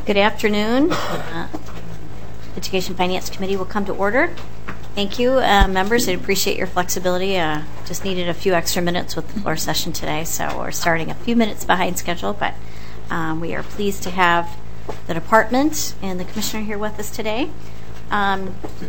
Good afternoon. Education Finance Committee will come to order. Thank you, members. I appreciate your flexibility. Just needed a few extra minutes with the floor session today, so we're starting a few minutes behind schedule, but we are pleased to have the department and the commissioner here with us today. All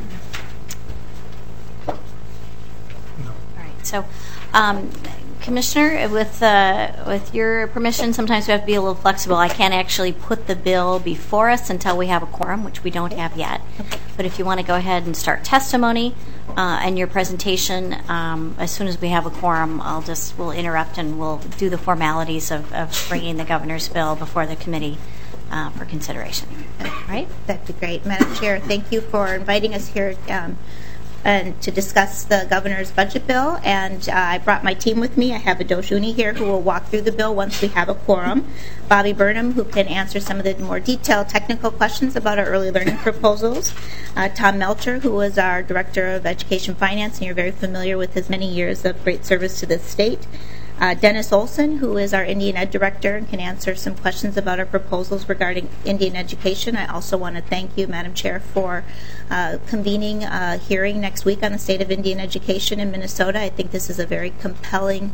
right, so Commissioner, with your permission, sometimes we have to be a little flexible. I can't actually put the bill before us until we have a quorum, which we don't have yet. Okay. But if you want to go ahead and start testimony and your presentation, as soon as we have a quorum, we'll interrupt and we'll do the formalities of bringing the governor's bill before the committee for consideration. All right? That'd be great. Madam Chair, thank you for inviting us here and to discuss the governor's budget bill. And I brought my team with me. I have Adosh Uni here who will walk through the bill once we have a quorum. Bobby Burnham, who can answer some of the more detailed technical questions about our early learning proposals. Tom Melcher, who is our Director of Education Finance, and you're very familiar with his many years of great service to this state. Dennis Olson, who is our Indian Ed Director and can answer some questions about our proposals regarding Indian education. I also want to thank you, Madam Chair, for convening a hearing next week on the state of Indian education in Minnesota. I think this is a very compelling,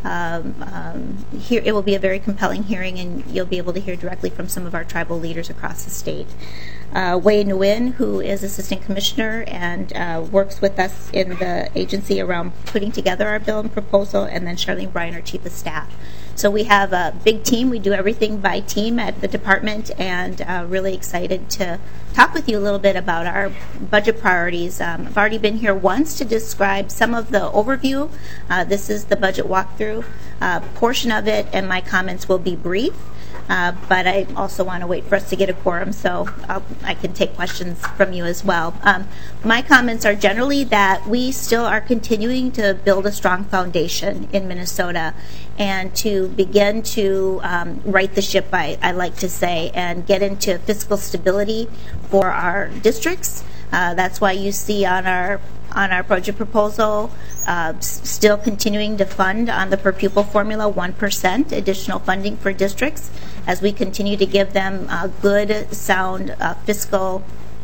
it will be a very compelling hearing, and you'll be able to hear directly from some of our tribal leaders across the state. Wei Nguyen, who is Assistant Commissioner and works with us in the agency around putting together our bill and proposal, and then Charlene Bryan, our Chief of Staff. So we have a big team. We do everything by team at the department, and really excited to talk with you a little bit about our budget priorities. I've already been here once to describe some of the overview. This is the budget walkthrough portion of it, and my comments will be brief. But I also want to wait for us to get a quorum, so I can take questions from you as well. My comments are generally that we still are continuing to build a strong foundation in Minnesota and to begin to right the ship, I like to say, and get into fiscal stability for our districts. That's why you see on our budget proposal still continuing to fund on the per pupil formula 1% additional funding for districts as we continue to give them good, sound fiscal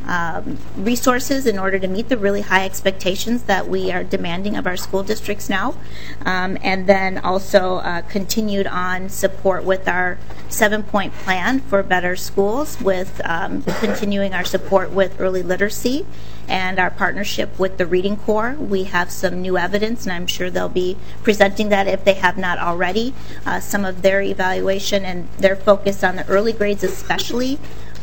resources in order to meet the really high expectations that we are demanding of our school districts now. And then also continued on support with our 7-point plan for better schools, with continuing our support with early literacy and our partnership with the Reading Corps. We have some new evidence, and I'm sure they'll be presenting that if they have not already, some of their evaluation and their focus on the early grades especially.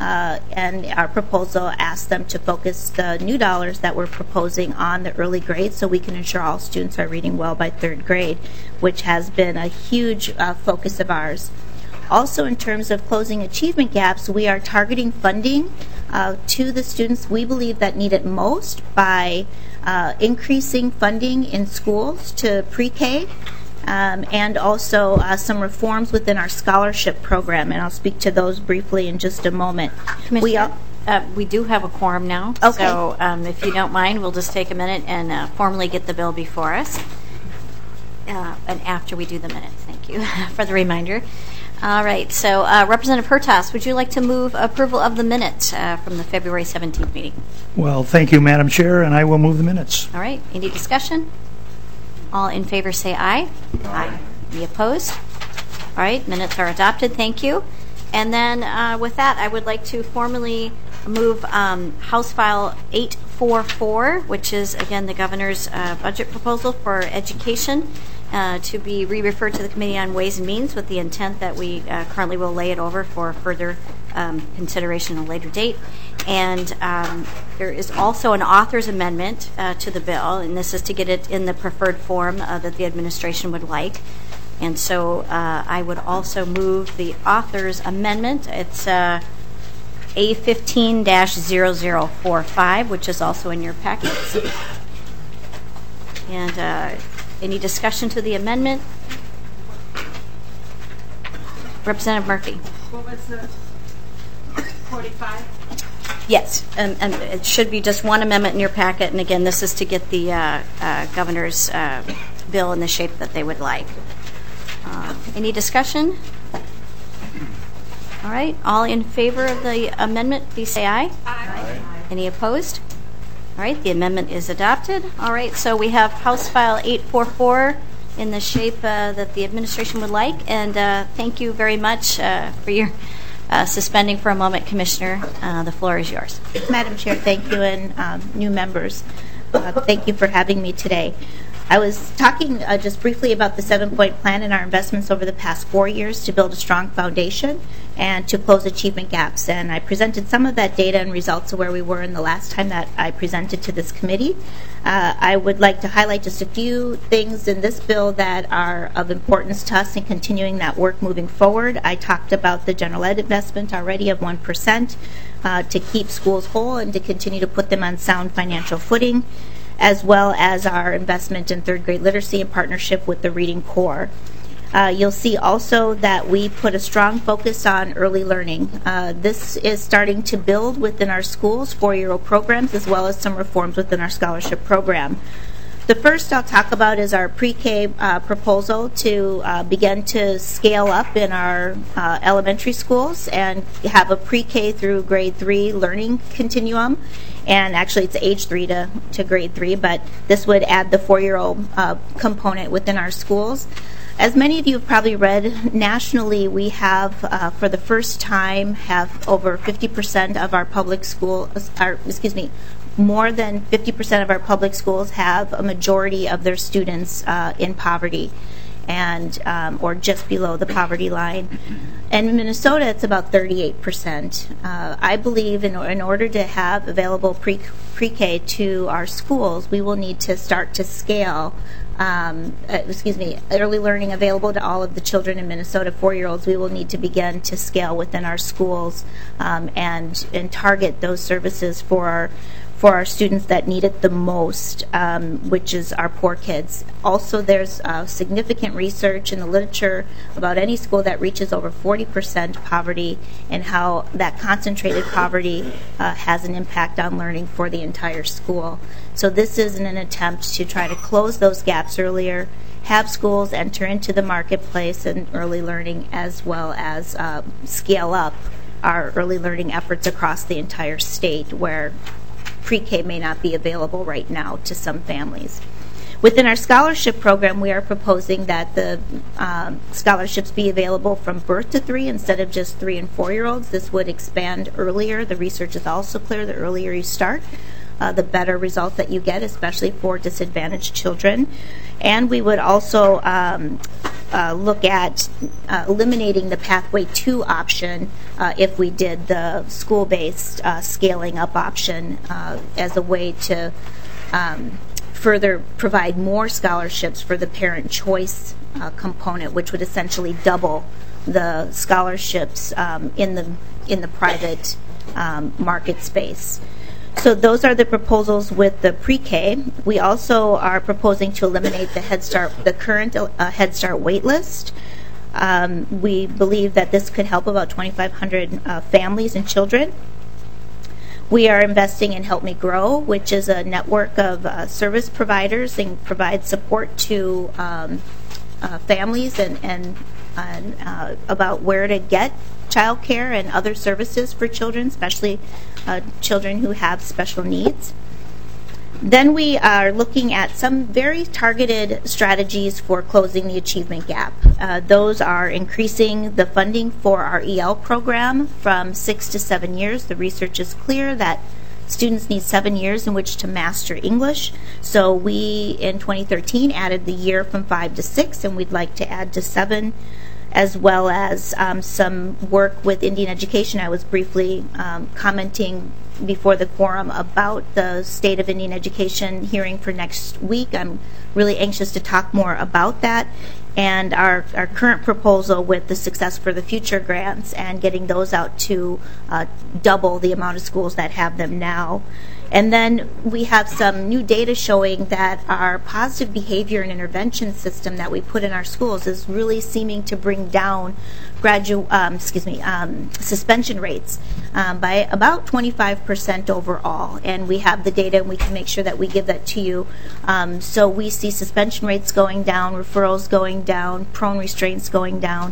And our proposal asks them to focus the new dollars that we're proposing on the early grades so we can ensure all students are reading well by 3rd grade, which has been a huge focus of ours. Also, in terms of closing achievement gaps, we are targeting funding to the students we believe that need it most by increasing funding in schools to pre-K. And also some reforms within our scholarship program, and I'll speak to those briefly in just a moment. We do have a quorum now, okay. So if you don't mind, we'll just take a minute and formally get the bill before us, and after we do the minutes. Thank you for the reminder. All right, so Representative Hertaus, would you like to move approval of the minutes from the February 17th meeting? Well, thank you, Madam Chair, and I will move the minutes. All right, any discussion? All in favor say aye. Aye. Any opposed? All right, minutes are adopted. Thank you. And then with that, I would like to formally move House File 844, which is, again, the governor's budget proposal for education, to be re-referred to the Committee on Ways and Means with the intent that we currently will lay it over for further consideration at a later date. And there is also an author's amendment to the bill, and this is to get it in the preferred form that the administration would like. And so I would also move the author's amendment. It's A15-0045, which is also in your packets. And any discussion to the amendment? Representative Murphy. What was the 45? Yes, and it should be just one amendment in your packet. And again, this is to get the governor's bill in the shape that they would like. Any discussion? All right, all in favor of the amendment, please say aye. Aye. Any opposed? All right, the amendment is adopted. All right, so we have House File 844 in the shape that the administration would like, and thank you very much for your suspending for a moment, Commissioner. The floor is yours. Madam Chair, thank you, and new members, thank you for having me today. I was talking just briefly about the 7-point plan and our investments over the past 4 years to build a strong foundation and to close achievement gaps. And I presented some of that data and results of where we were in the last time that I presented to this committee. I would like to highlight just a few things in this bill that are of importance to us in continuing that work moving forward. I talked about the general ed investment already of 1% to keep schools whole and to continue to put them on sound financial footing, as well as our investment in third grade literacy in partnership with the Reading Corps. You'll see also that we put a strong focus on early learning. This is starting to build within our schools, 4-year-old programs, as well as some reforms within our scholarship program. The first I'll talk about is our pre-K proposal to begin to scale up in our elementary schools and have a pre-K through grade 3 learning continuum. And actually it's age 3 to grade 3, but this would add the 4-year-old component within our schools. As many of you have probably read, nationally we have, for the first time, have over 50% of our public schools, more than 50% of our public schools have a majority of their students in poverty, and or just below the poverty line. And in Minnesota, it's about 38%. I believe in order to have available pre-K to our schools, we will need to start to scale early learning available to all of the children in Minnesota, 4-year-olds. We will need to begin to scale within our schools and target those services for our students that need it the most, which is our poor kids. Also, there's significant research in the literature about any school that reaches over 40% poverty and how that concentrated poverty has an impact on learning for the entire school. So this is an attempt to try to close those gaps earlier, have schools enter into the marketplace and early learning, as well as scale up our early learning efforts across the entire state, where pre-K may not be available right now to some families. Within our scholarship program, we are proposing that the scholarships be available from birth to 3 instead of just 3 and 4-year-olds. This would expand earlier. The research is also clear. The earlier you start, the better result that you get, especially for disadvantaged children. And we would also look at eliminating the Pathway 2 option if we did the school-based scaling up option as a way to further provide more scholarships for the parent choice component, which would essentially double the scholarships in the private market space. So those are the proposals with the pre-K. We also are proposing to eliminate the current Head Start wait list. We believe that this could help about 2,500 families and children. We are investing in Help Me Grow, which is a network of service providers and provides support to families and about where to get child care and other services for children, especially children who have special needs. Then we are looking at some very targeted strategies for closing the achievement gap. Those are increasing the funding for our EL program from 6 to 7 years. The research is clear that students need 7 years in which to master English. So we, in 2013, added the year from 5 to 6, and we'd like to add to 7, as well as some work with Indian Education. I was briefly commenting before the quorum about the State of Indian Education hearing for next week. I'm really anxious to talk more about that, and our current proposal with the Success for the Future grants and getting those out to double the amount of schools that have them now. And then we have some new data showing that our positive behavior and intervention system that we put in our schools is really seeming to bring down suspension rates by about 25% overall. And we have the data, and we can make sure that we give that to you. So we see suspension rates going down, referrals going down, prone restraints going down.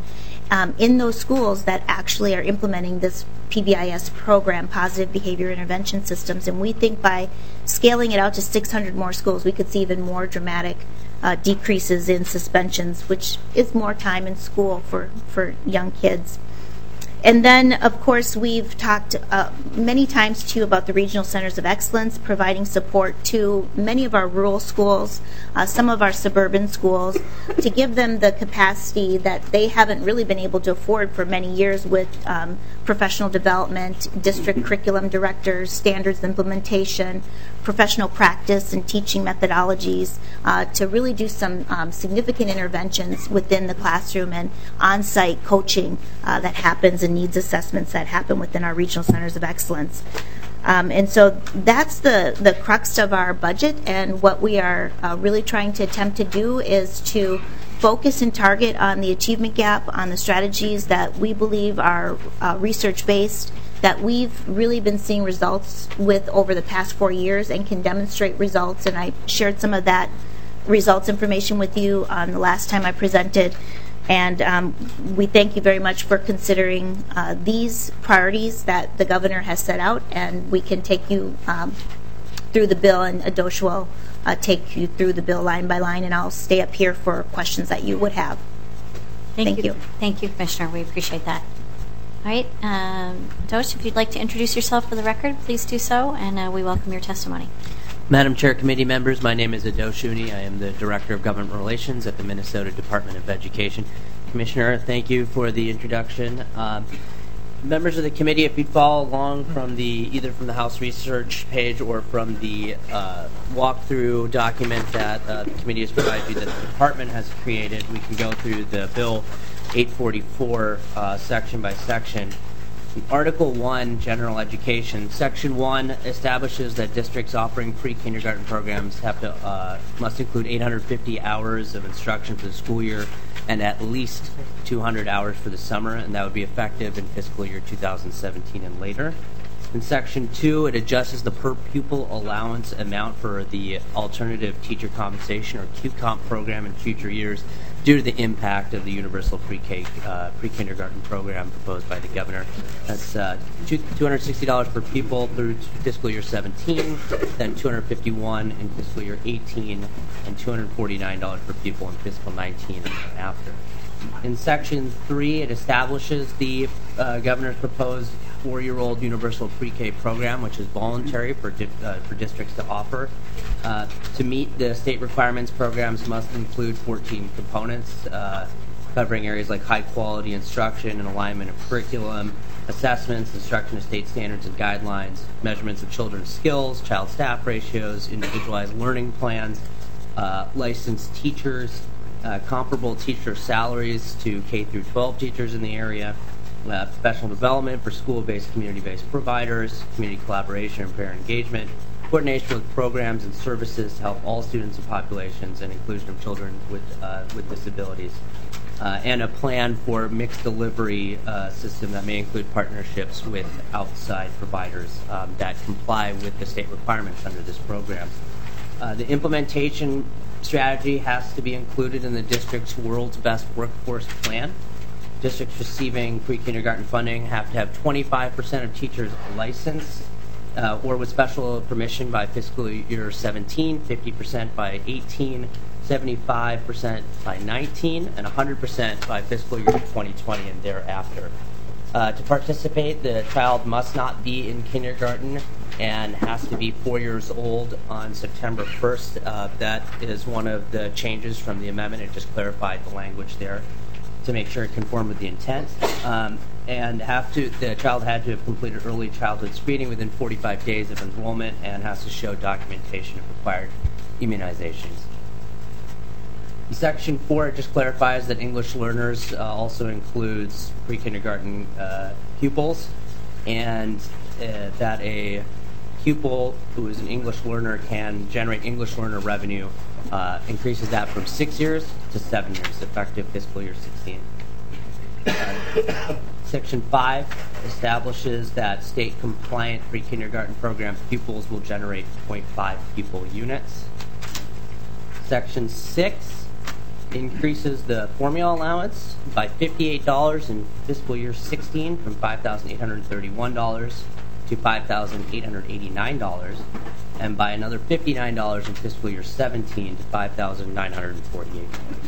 in those schools that actually are implementing this PBIS program, Positive Behavior Intervention Systems. And we think by scaling it out to 600 more schools, we could see even more dramatic decreases in suspensions, which is more time in school for young kids. And then, of course, we've talked many times to you about the Regional Centers of Excellence, providing support to many of our rural schools, some of our suburban schools, to give them the capacity that they haven't really been able to afford for many years with professional development, district curriculum directors, standards implementation, professional practice and teaching methodologies, to really do some significant interventions within the classroom and on-site coaching that happens and needs assessments that happen within our regional centers of excellence. And so that's the crux of our budget, and what we are really trying to attempt to do is to focus and target on the achievement gap, on the strategies that we believe are research-based, that we've really been seeing results with over the past 4 years and can demonstrate results. And I shared some of that results information with you the last time I presented. And we thank you very much for considering these priorities that the governor has set out, and we can take you through the bill, and Adosh will take you through the bill line by line, and I'll stay up here for questions that you would have. Thank you. Thank you, Commissioner. We appreciate that. All right, Adosh, if you'd like to introduce yourself for the record, please do so, and we welcome your testimony. Madam Chair, committee members, my name is Adosh Uni. I am the Director of Government Relations at the Minnesota Department of Education. Commissioner, thank you for the introduction. Members of the committee, if you'd follow along from either from the House Research page or from the walkthrough document that the committee has provided you that the department has created, we can go through the Bill 844 section by section. Article 1, General Education. Section 1 establishes that districts offering pre-kindergarten programs must include 850 hours of instruction for the school year and at least 200 hours for the summer, and that would be effective in fiscal year 2017 and later. In Section 2, it adjusts the per-pupil allowance amount for the alternative teacher compensation or QComp program in future years due to the impact of the universal pre-kindergarten program proposed by the governor. That's $260 per pupil through fiscal year 17, then $251 in fiscal year 18, and $249 per pupil in fiscal 19 and after. In Section 3, it establishes the governor's proposed 4-year-old universal pre-K program, which is voluntary for districts to offer. To meet the state requirements, programs must include 14 components, covering areas like high-quality instruction and alignment of curriculum, assessments, instruction to state standards and guidelines, measurements of children's skills, child-staff ratios, individualized learning plans, licensed teachers, comparable teacher salaries to K through 12 teachers in the area, professional development for school-based, community-based providers, community collaboration and parent engagement, coordination with programs and services to help all students and populations, and inclusion of children with disabilities, and a plan for mixed delivery system that may include partnerships with outside providers that comply with the state requirements under this program. The implementation strategy has to be included in the district's World's Best Workforce Plan. Districts receiving pre-kindergarten funding have to have 25% of teachers licensed or with special permission by fiscal year 17, 50% by 18, 75% by 19, and 100% by fiscal year 2020 and thereafter. To participate, the child must not be in kindergarten and has to be 4 years old on September 1st. That is one of the changes from the amendment. It just clarified the language there to make sure it conformed with the intent. And the child had to have completed early childhood screening within 45 days of enrollment and has to show documentation of required immunizations. In Section 4, it just clarifies that English learners also includes pre-kindergarten pupils, and that a pupil who is an English learner can generate English learner revenue, increases that from 6 years to 7 years, effective fiscal year 16. Section 5 establishes that state-compliant pre-kindergarten program pupils will generate 0.5 pupil units. Section 6 increases the formula allowance by $58 in fiscal year 16 from $5,831 to $5,889, and by another $59 in fiscal year 17 to $5,948.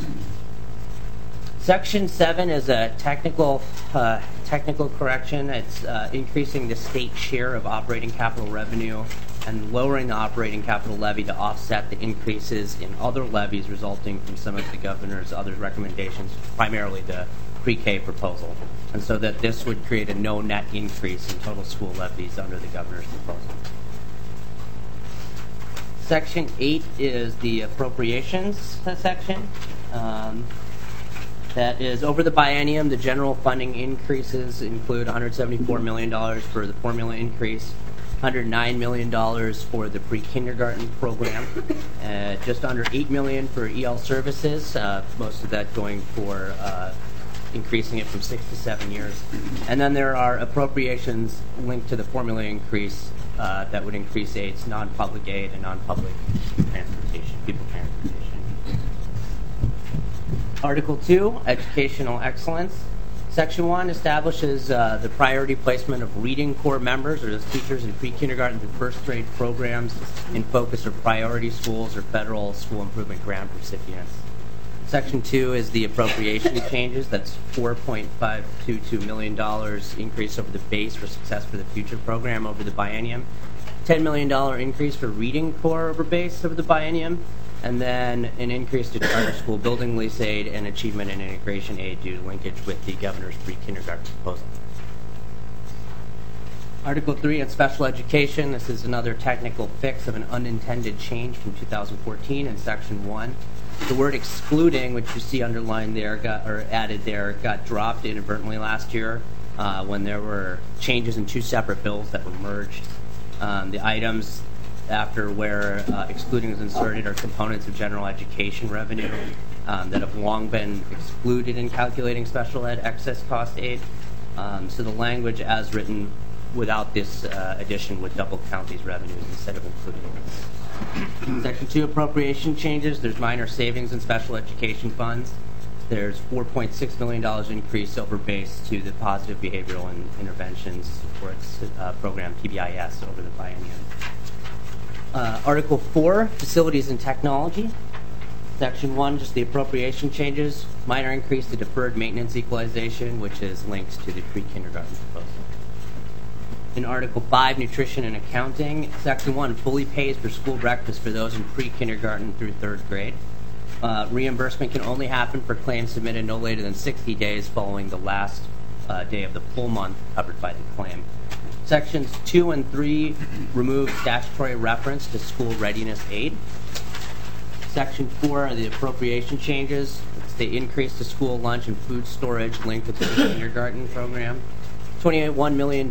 Section 7 is a technical correction. It's increasing the state share of operating capital revenue and lowering the operating capital levy to offset the increases in other levies resulting from some of the governor's other recommendations, primarily the pre-K proposal, and so that this would create a no net increase in total school levies under the governor's proposal. Section 8 is the appropriations section. That is, over the biennium, the general funding increases include $174 million for the formula increase, $109 million for the pre-kindergarten program, just under $8 million for EL services, most of that going for increasing it from 6 to 7 years. And then there are appropriations linked to the formula increase that would increase aids, non-public aid and non-public transportation, people transportation. Article 2, Educational Excellence. Section 1 establishes the priority placement of reading corps members, or those teachers in pre-kindergarten through first grade programs in focus or priority schools or federal school improvement grant recipients. Section 2 is the appropriation changes. That's $4.522 million increase over the base for Success for the Future program over the biennium, $10 million increase for reading corps over base over the biennium, and then an increase to charter school building lease aid and achievement and integration aid due to linkage with the governor's pre-kindergarten proposal. Article 3 on special education. This is another technical fix of an unintended change from 2014 in Section 1. The word excluding, which you see underlined there, added there, got dropped inadvertently last year when there were changes in 2 separate bills that were merged. The items after where excluding is inserted are components of general education revenue that have long been excluded in calculating special ed excess cost aid. So the language as written without this addition would double count these revenues instead of including them. Section 2 appropriation changes. There's minor savings in special education funds. There's $4.6 million increase over base to the Positive Behavioral and Interventions Supports program, PBIS, over the biennium. Article 4, Facilities and Technology. Section 1, just the appropriation changes. Minor increase to deferred maintenance equalization, which is linked to the pre-kindergarten proposal. In Article 5, Nutrition and Accounting, Section 1 fully pays for school breakfast for those in pre-kindergarten through 3rd grade. Reimbursement can only happen for claims submitted no later than 60 days following the last day of the full month covered by the claim. Sections 2 and 3 remove statutory reference to school readiness aid. Section 4 are the appropriation changes. It's the increase to school lunch and food storage linked with the kindergarten program. $28.1 million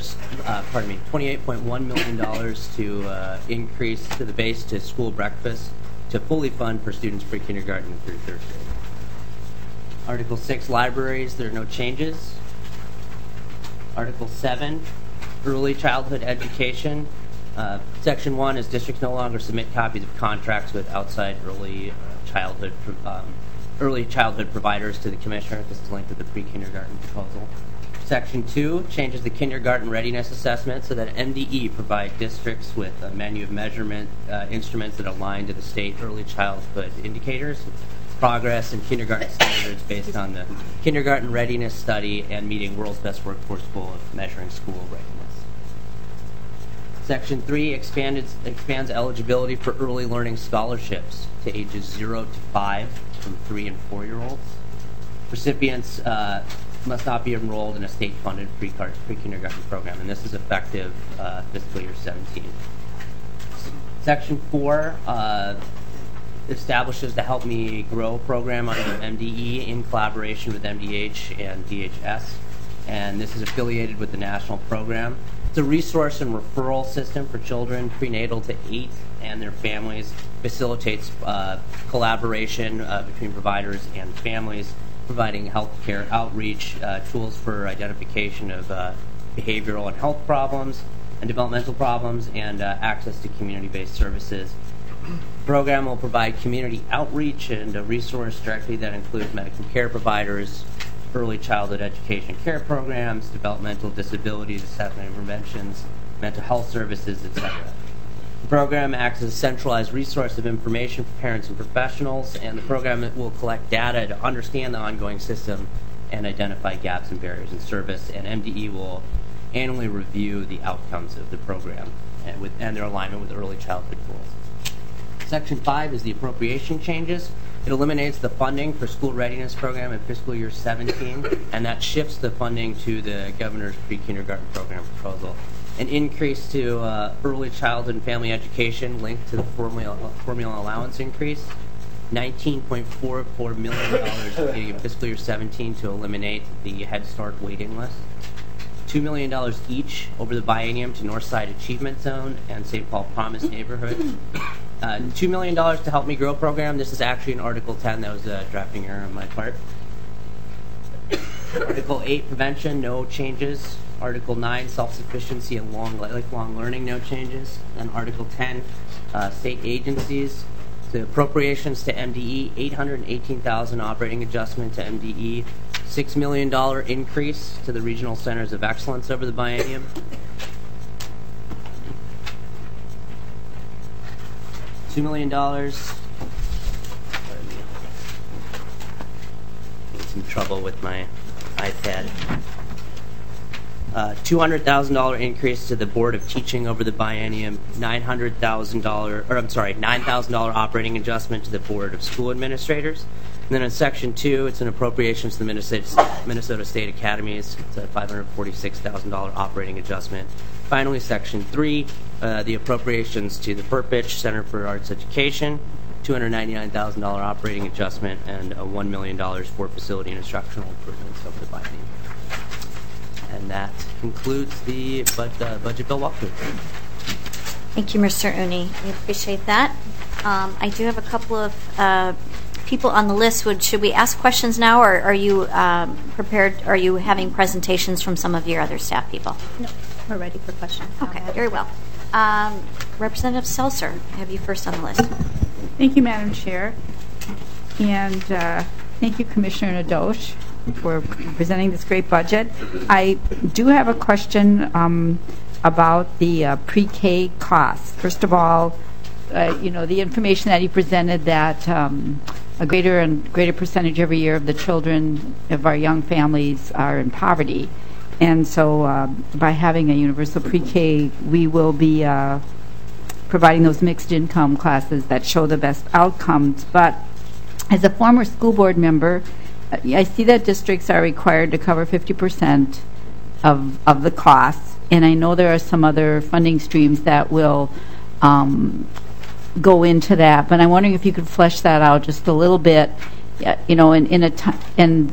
to increase to the base to school breakfast to fully fund for students pre-kindergarten through 3rd grade. Article 6, libraries, there are no changes. Article 7, early childhood education. Section 1 is districts no longer submit copies of contracts with outside early childhood providers to the commissioner. This is linked to the pre-kindergarten proposal. Section 2 changes the kindergarten readiness assessment so that MDE provide districts with a menu of measurement instruments that align to the state early childhood indicators, progress, and kindergarten standards based on the kindergarten readiness study and meeting World's Best Workforce Goal of measuring school readiness. Section 3 expands eligibility for early learning scholarships to ages 0 to 5 from 3 and 4-year-olds. Recipients must not be enrolled in a state-funded pre-kindergarten program, and this is effective fiscal year 17. Section 4 establishes the Help Me Grow program under MDE in collaboration with MDH and DHS, and this is affiliated with the national program. It's a resource and referral system for children prenatal to 8 and their families, facilitates collaboration between providers and families, providing health care outreach, tools for identification of behavioral and health problems and developmental problems, and access to community-based services. The program will provide community outreach and a resource directory that includes medical care providers, early childhood education care programs, developmental disabilities assessment interventions, mental health services, etc. The program acts as a centralized resource of information for parents and professionals, and the program will collect data to understand the ongoing system and identify gaps and barriers in service, and MDE will annually review the outcomes of the program and their alignment with early childhood goals. Section 5 is the appropriation changes. It eliminates the funding for school readiness program in fiscal year 17, and that shifts the funding to the governor's pre-kindergarten program proposal. An increase to early childhood and family education linked to the formula allowance increase. $19.44 million in fiscal year 17 to eliminate the Head Start waiting list. $2 million each over the biennium to Northside Achievement Zone and St. Paul Promise Neighborhood. $2 million to Help Me Grow program. This is actually in Article 10. That was a drafting error on my part. Article 8, prevention, no changes. Article 9, self-sufficiency and lifelong learning, no changes. And Article 10, state agencies. The appropriations to MDE, $818,000 operating adjustment to MDE, $6 million increase to the regional centers of excellence over the biennium. $2 million. Pardon me. Having some trouble with my iPad. $200,000 increase to the Board of Teaching over the biennium, $9,000 operating adjustment to the Board of School Administrators. And then in Section 2, it's an appropriations to the Minnesota State Academies. It's a $546,000 operating adjustment. Finally, Section 3, the appropriations to the Perpich Center for Arts Education, $299,000 operating adjustment, and $1 million for facility and instructional improvements over the biennium. And that concludes the budget bill walkthrough. Thank you, Mr. Uni. We appreciate that. I do have a couple of people on the list. Should we ask questions now, or are you prepared? Are you having presentations from some of your other staff people? No, we're ready for questions. Okay, very well. Representative Seltzer, I have you first on the list. Thank you, Madam Chair. And thank you, Commissioner Nadosh, for presenting this great budget. I do have a question about the pre-K costs. First of all, the information that you presented that a greater and greater percentage every year of the children of our young families are in poverty. And so by having a universal pre-K, we will be providing those mixed income classes that show the best outcomes. But as a former school board member, I see that districts are required to cover 50% of the costs, and I know there are some other funding streams that will go into that, but I'm wondering if you could flesh that out just a little bit. The 1% and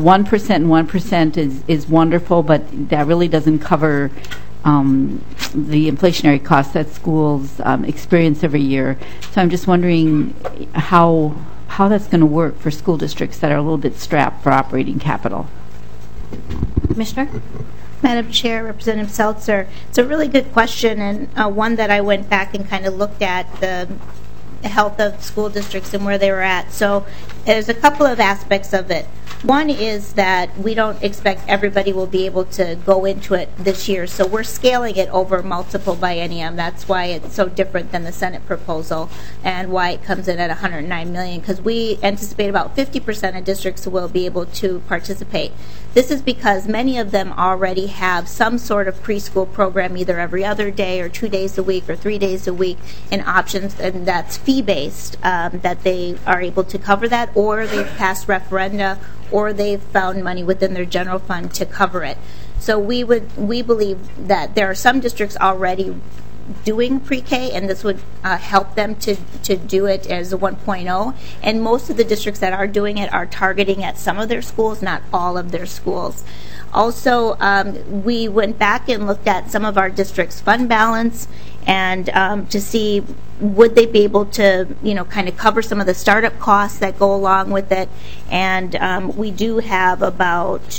1% is wonderful, but that really doesn't cover the inflationary costs that schools experience every year. So I'm just wondering how that's going to work for school districts that are a little bit strapped for operating capital. Commissioner? Madam Chair, Representative Seltzer, it's a really good question, and one that I went back and kind of looked at the health of school districts and where they were at. So there's a couple of aspects of it. One is that we don't expect everybody will be able to go into it this year, so we're scaling it over multiple biennium. That's why it's so different than the Senate proposal and why it comes in at $109 million, because we anticipate about 50% of districts will be able to participate. This is because many of them already have some sort of preschool program, either every other day or 2 days a week or 3 days a week, in options, and that's fee-based, that they are able to cover that, or they've passed referenda, or they've found money within their general fund to cover it. So we believe that there are some districts already doing pre-K, and this would help them to do it as a 1.0. And most of the districts that are doing it are targeting at some of their schools, not all of their schools. Also, we went back and looked at some of our districts' fund balance and to see would they be able to, kind of cover some of the startup costs that go along with it. And we do have about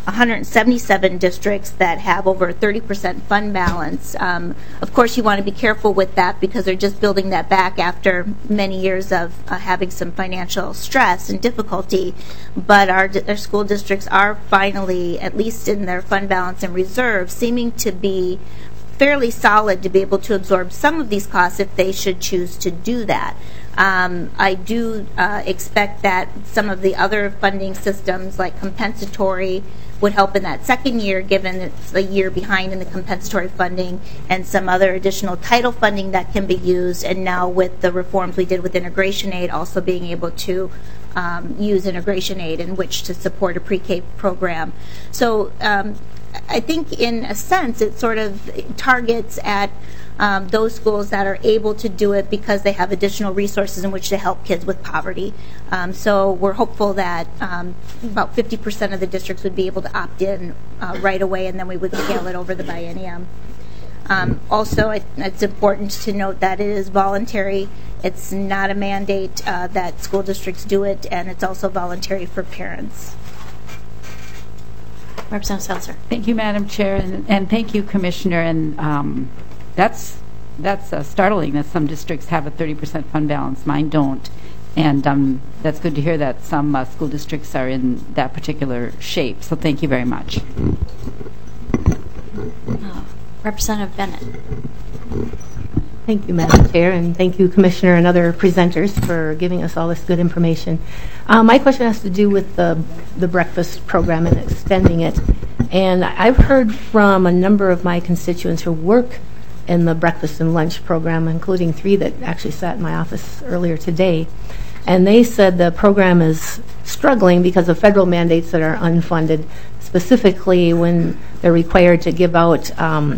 177 districts that have over a 30% fund balance. Of course, you want to be careful with that because they're just building that back after many years of having some financial stress and difficulty. But our school districts are finally, at least in their fund balance and reserve, seeming to be fairly solid to be able to absorb some of these costs if they should choose to do that. I do expect that some of the other funding systems like compensatory would help in that second year, given it's a year behind in the compensatory funding, and some other additional title funding that can be used. And now with the reforms we did with integration aid, also being able to use integration aid in which to support a pre-K program. So I think in a sense it sort of targets at those schools that are able to do it because they have additional resources in which to help kids with poverty. So we're hopeful that about 50% of the districts would be able to opt in right away, and then we would scale it over the biennium. Also, it's important to note that it is voluntary. It's not a mandate that school districts do it, and it's also voluntary for parents. Representative Seltzer. Thank you, Madam Chair, and thank you, Commissioner. And that's startling that some districts have a 30% fund balance. Mine don't. And that's good to hear that some school districts are in that particular shape. So thank you very much. Representative Bennett. Thank you, Madam Chair, and thank you, Commissioner, and other presenters for giving us all this good information. My question has to do with the breakfast program and extending it. And I've heard from a number of my constituents who work in the breakfast and lunch program, including 3 that actually sat in my office earlier today. And they said the program is struggling because of federal mandates that are unfunded, specifically when they're required to give out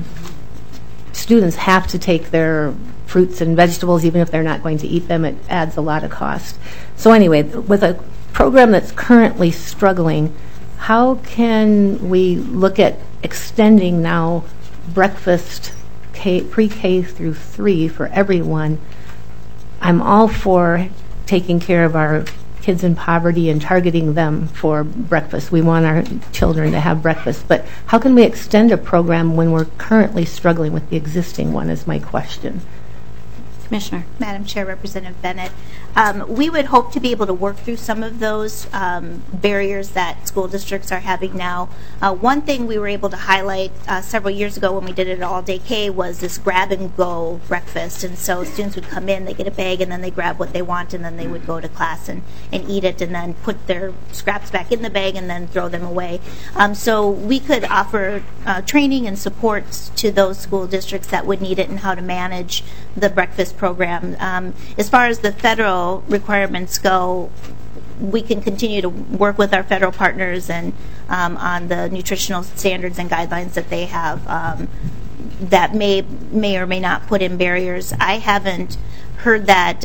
students have to take their fruits and vegetables even if they're not going to eat them. It adds a lot of cost. So anyway, with a program that's currently struggling, how can we look at extending now breakfast pre-K through 3 for everyone? I'm all for taking care of our kids in poverty and targeting them for breakfast. We want our children to have breakfast. But how can we extend a program when we're currently struggling with the existing one is my question. Commissioner. Madam Chair, Representative Bennett, we would hope to be able to work through some of those barriers that school districts are having now. One thing we were able to highlight several years ago when we did it at All Day K was this grab-and-go breakfast. And so students would come in, they get a bag, and then they grab what they want, and then they would go to class and eat it, and then put their scraps back in the bag and then throw them away. So we could offer training and support to those school districts that would need it and how to manage the breakfast program. As far as the federal requirements go, we can continue to work with our federal partners and on the nutritional standards and guidelines that they have that may or may not put in barriers. I haven't heard that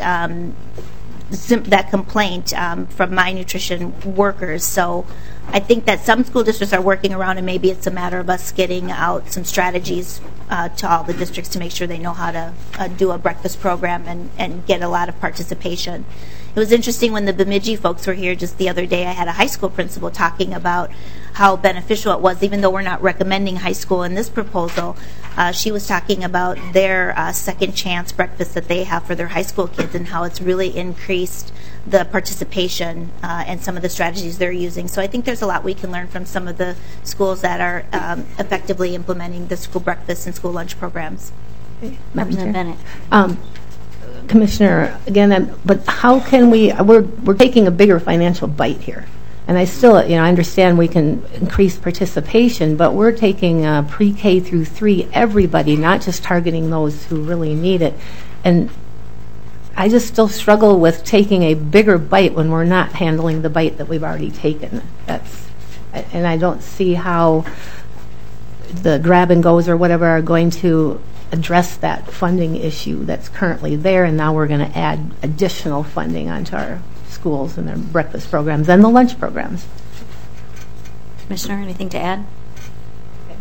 that complaint from my nutrition workers. So I think that some school districts are working around, and maybe it's a matter of us getting out some strategies to all the districts to make sure they know how to do a breakfast program and get a lot of participation. It was interesting when the Bemidji folks were here just the other day. I had a high school principal talking about how beneficial it was, even though we're not recommending high school in this proposal. She was talking about their second chance breakfast that they have for their high school kids and how it's really increased the participation and some of the strategies they're using. So I think there's a lot we can learn from some of the schools that are effectively implementing the school breakfast and school lunch programs. Representative Bennett. Commissioner, again, but how can we're taking a bigger financial bite here. And I still, I understand we can increase participation, but we're taking pre-K through 3, everybody, not just targeting those who really need it. And I just still struggle with taking a bigger bite when we're not handling the bite that we've already taken. And I don't see how the grab and goes or whatever are going to address that funding issue that's currently there, and now we're going to add additional funding onto our schools and their breakfast programs and the lunch programs. Commissioner, anything to add? Okay.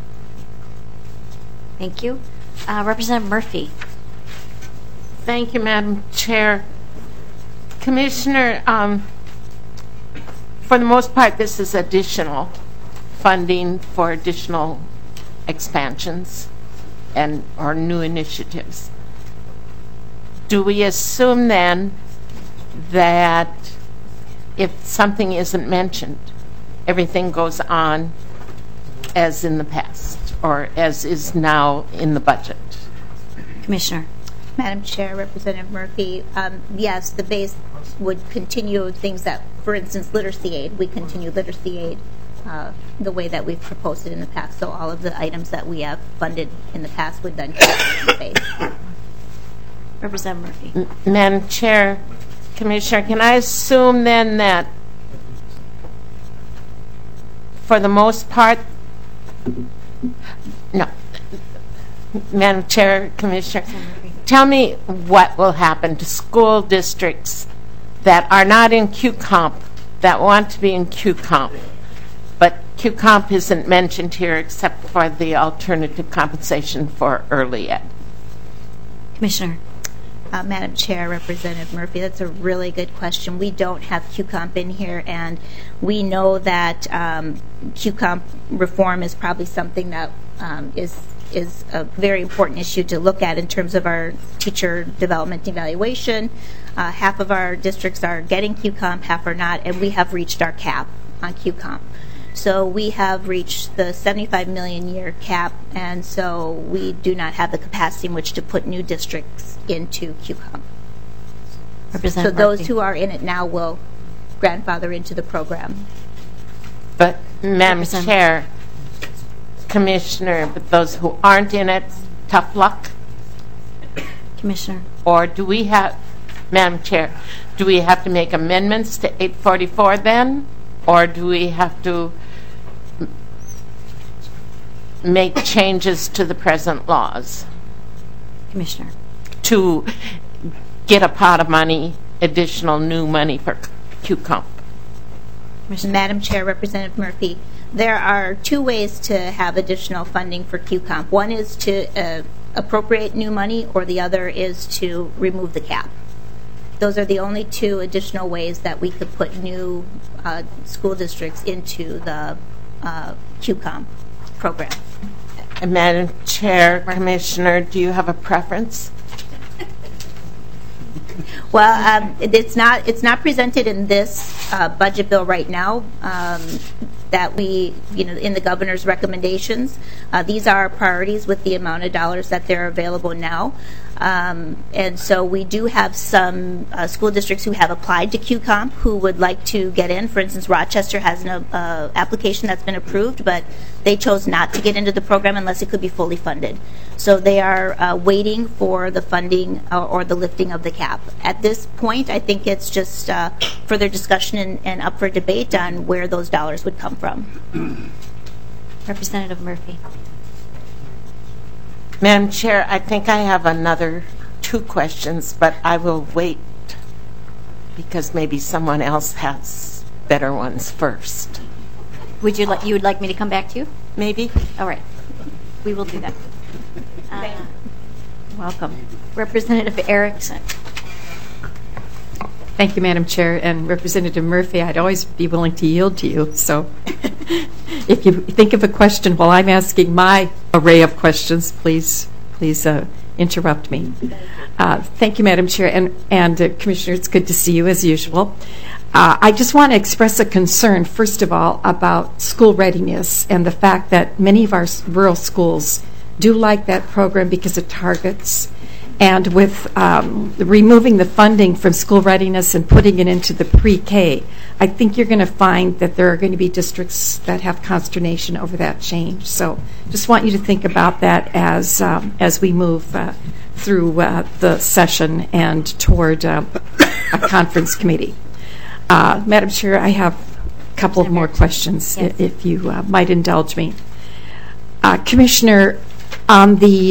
Thank you. Representative Murphy. Thank you, Madam Chair. Commissioner, for the most part, this is additional funding for additional expansions or new initiatives, do we assume then that if something isn't mentioned, everything goes on as in the past or as is now in the budget? Commissioner. Madam Chair, Representative Murphy, yes, the base would continue things that, for instance, literacy aid. We continue literacy aid the way that we've proposed it in the past. So all of the items that we have funded in the past would then continue in the base. Representative Murphy. Madam Chair, Commissioner, can I assume then that for the most part, no, Madam Chair, Commissioner, tell me what will happen to school districts that are not in QComp, that want to be in QComp, but QComp isn't mentioned here except for the alternative compensation for early ed. Commissioner. Madam Chair, Representative Murphy, that's a really good question. We don't have QComp in here, and we know that QComp reform is probably something that is a very important issue to look at in terms of our teacher development evaluation. Half of our districts are getting QComp, half are not, and we have reached our cap on QComp. So we have reached the 75 million year cap, and so we do not have the capacity in which to put new districts into QComp. So those who are in it now will grandfather into the program. But, Madam Chair, Commissioner, but those who aren't in it, tough luck? Commissioner. Or do we have, Madam Chair, do we have to make amendments to 844 then? Or do we have to make changes to the present laws? Commissioner. To get a pot of money, additional new money for QComp? Madam Chair, Representative Murphy, there are two ways to have additional funding for QComp. One is to appropriate new money, or the other is to remove the cap. Those are the only two additional ways that we could put new school districts into the QComp program. Madam Chair, Commissioner, do you have a preference? Well, it's not presented in this budget bill right now. That we, in the governor's recommendations, these are our priorities with the amount of dollars that they're available now. And so we do have some school districts who have applied to QComp who would like to get in. For instance, Rochester has an application that's been approved, but they chose not to get into the program unless it could be fully funded. So they are waiting for the funding or the lifting of the cap. At this point, I think it's just further discussion and up for debate on where those dollars would come from. Representative Murphy. Madam Chair, I think I have another two questions, but I will wait because maybe someone else has better ones first. You would like me to come back to you? Maybe. All right. We will do that. Welcome. Representative Erickson. Thank you, Madam Chair. And Representative Murphy, I'd always be willing to yield to you. So if you think of a question while I'm asking my array of questions, please interrupt me. Thank you, Madam Chair. And Commissioner, it's good to see you as usual. I just want to express a concern, first of all, about school readiness and the fact that many of our rural schools do like that program because it targets. And with removing the funding from school readiness and putting it into the pre-K, I think you're going to find that there are going to be districts that have consternation over that change. So just want you to think about that as we move through the session and toward a conference committee. Madam Chair, I have a couple of more questions, yes, if you might indulge me. Commissioner, on the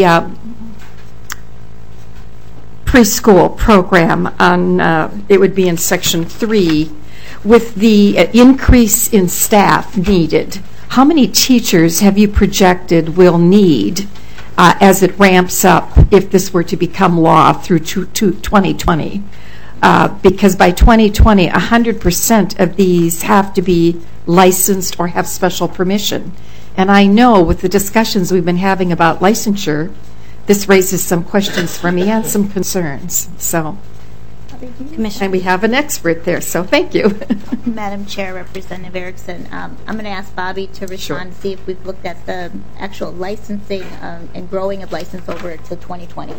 preschool program, it would be in Section 3, with the increase in staff needed, how many teachers have you projected will need as it ramps up if this were to become law through 2020? because by 2020, 100% of these have to be licensed or have special permission. And I know with the discussions we've been having about licensure, this raises some questions for me and some concerns. So, Commissioner. and we have an expert there, so thank you. Madam Chair, Representative Erickson, I'm going to ask Bobby to respond to see if we've looked at the actual licensing and growing of license over to 2020.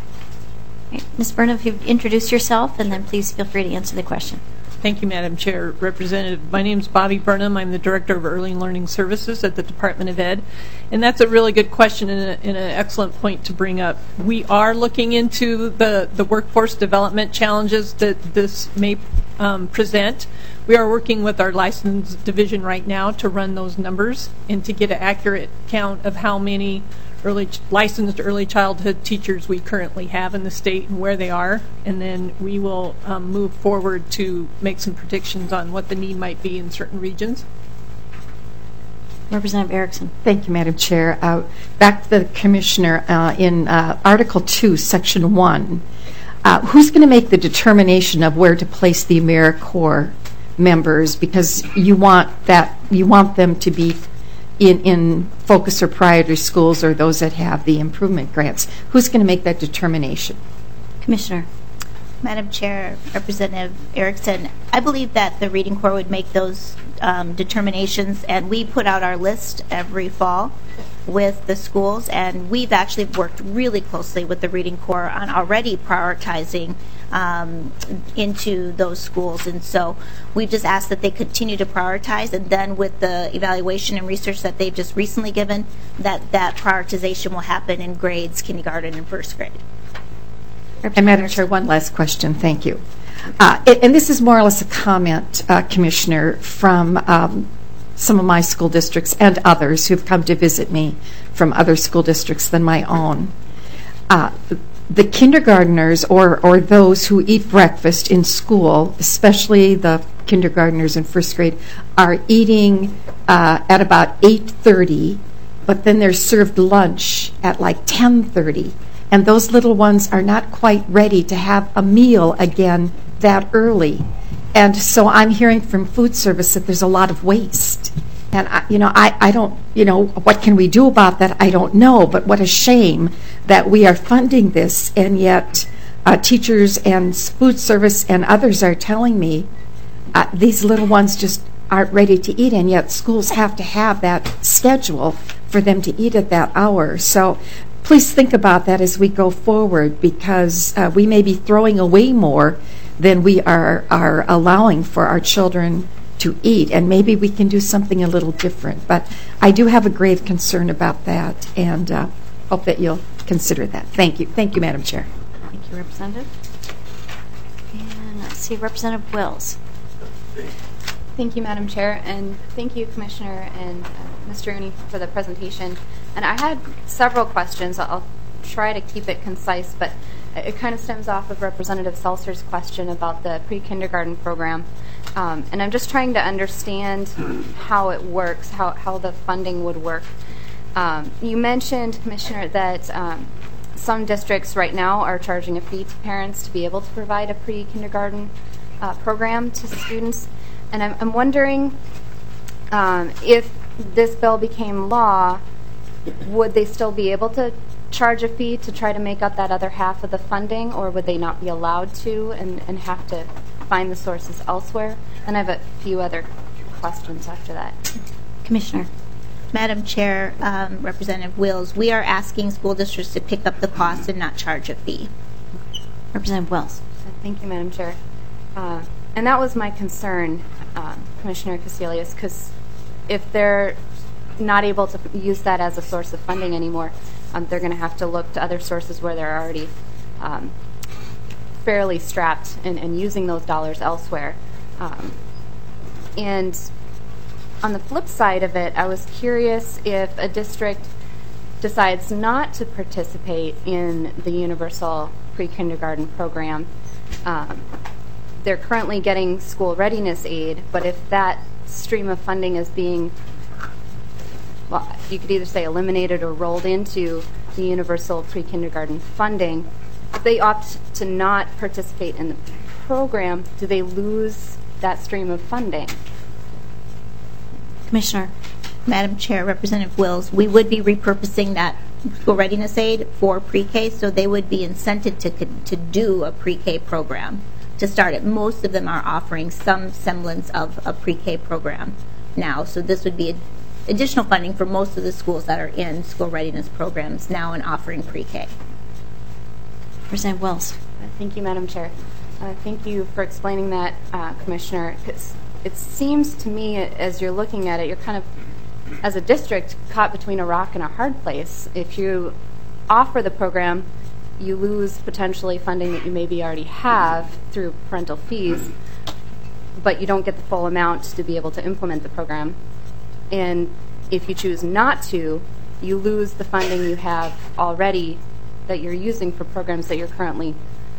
Ms. Burnham, if you'd introduce yourself, and then please feel free to answer the question. Thank you, Madam Chair. Representative, my name is Bobby Burnham. I'm the Director of Early Learning Services at the Department of Ed. And that's a really good question and an excellent point to bring up. We are looking into the workforce development challenges that this may present. We are working with our license division right now to run those numbers and to get an accurate count of how many licensed early childhood teachers we currently have in the state and where they are, and then we will move forward to make some predictions on what the need might be in certain regions. Representative Erickson. Thank you, Madam Chair. Back to the Commissioner, in Article 2, Section 1, who's going to make the determination of where to place the AmeriCorps members? Because you want them to be in focus or priority schools or those that have the improvement grants. Who's going to make that determination? Commissioner. Madam Chair, Representative Erickson, I believe that the Reading Corps would make those determinations, and we put out our list every fall with the schools, and we've actually worked really closely with the Reading Corps on already prioritizing into those schools. And so we've just asked that they continue to prioritize, and then with the evaluation and research that they've just recently given, that prioritization will happen in grades, kindergarten and first grade. And Madam Chair, one last question. Thank you. And this is more or less a comment, Commissioner, from some of my school districts and others who've come to visit me from other school districts than my own. The kindergartners or those who eat breakfast in school, especially the kindergartners in first grade, are eating at about 8:30, but then they're served lunch at like 10:30. And those little ones are not quite ready to have a meal again that early. And so I'm hearing from food service that there's a lot of waste. And, I don't, what can we do about that? I don't know. But what a shame that we are funding this, and yet teachers and food service and others are telling me these little ones just aren't ready to eat, and yet schools have to have that schedule for them to eat at that hour. So please think about that as we go forward, because we may be throwing away more than we are allowing for our children to eat, and maybe we can do something a little different. But I do have a grave concern about that, and hope that you'll consider that. Thank you. Thank you, Madam Chair. Thank you, Representative. And let's see, Representative Wills. Thank you, Madam Chair, and thank you, Commissioner and Mr. Rooney, for the presentation. And I had several questions. I'll try to keep it concise, but it kind of stems off of Representative Seltzer's question about the pre-kindergarten program. And I'm just trying to understand how it works, how the funding would work. You mentioned, Commissioner, that some districts right now are charging a fee to parents to be able to provide a pre-kindergarten program to students. And I'm wondering if this bill became law, would they still be able to charge a fee to try to make up that other half of the funding, or would they not be allowed to and have to find the sources elsewhere? And I have a few other questions after that. Commissioner. Madam Chair, Representative Wills, we are asking school districts to pick up the cost and not charge a fee. Representative Wells. Thank you, Madam Chair. And that was my concern, Commissioner Casilius, because if they're not able to use that as a source of funding anymore, they're going to have to look to other sources where they're already fairly strapped and using those dollars elsewhere. And on the flip side of it, I was curious if a district decides not to participate in the universal pre-kindergarten program. They're currently getting school readiness aid, but if that stream of funding is being, well, you could either say eliminated or rolled into the universal pre-kindergarten funding, if they opt to not participate in the program, do they lose that stream of funding? Commissioner. Madam Chair, Representative Wills, we would be repurposing that school readiness aid for pre-K, so they would be incented to do a pre-K program to start it. Most of them are offering some semblance of a pre-K program now, so this would be additional funding for most of the schools that are in school readiness programs now and offering pre-K. Representative Wills. Thank you, Madam Chair. Thank you for explaining that, Commissioner. 'Cause it seems to me, as you're looking at it, you're kind of, as a district, caught between a rock and a hard place. If you offer the program, you lose potentially funding that you maybe already have through parental fees, but you don't get the full amount to be able to implement the program. And if you choose not to, you lose the funding you have already that you're using for programs that you're currently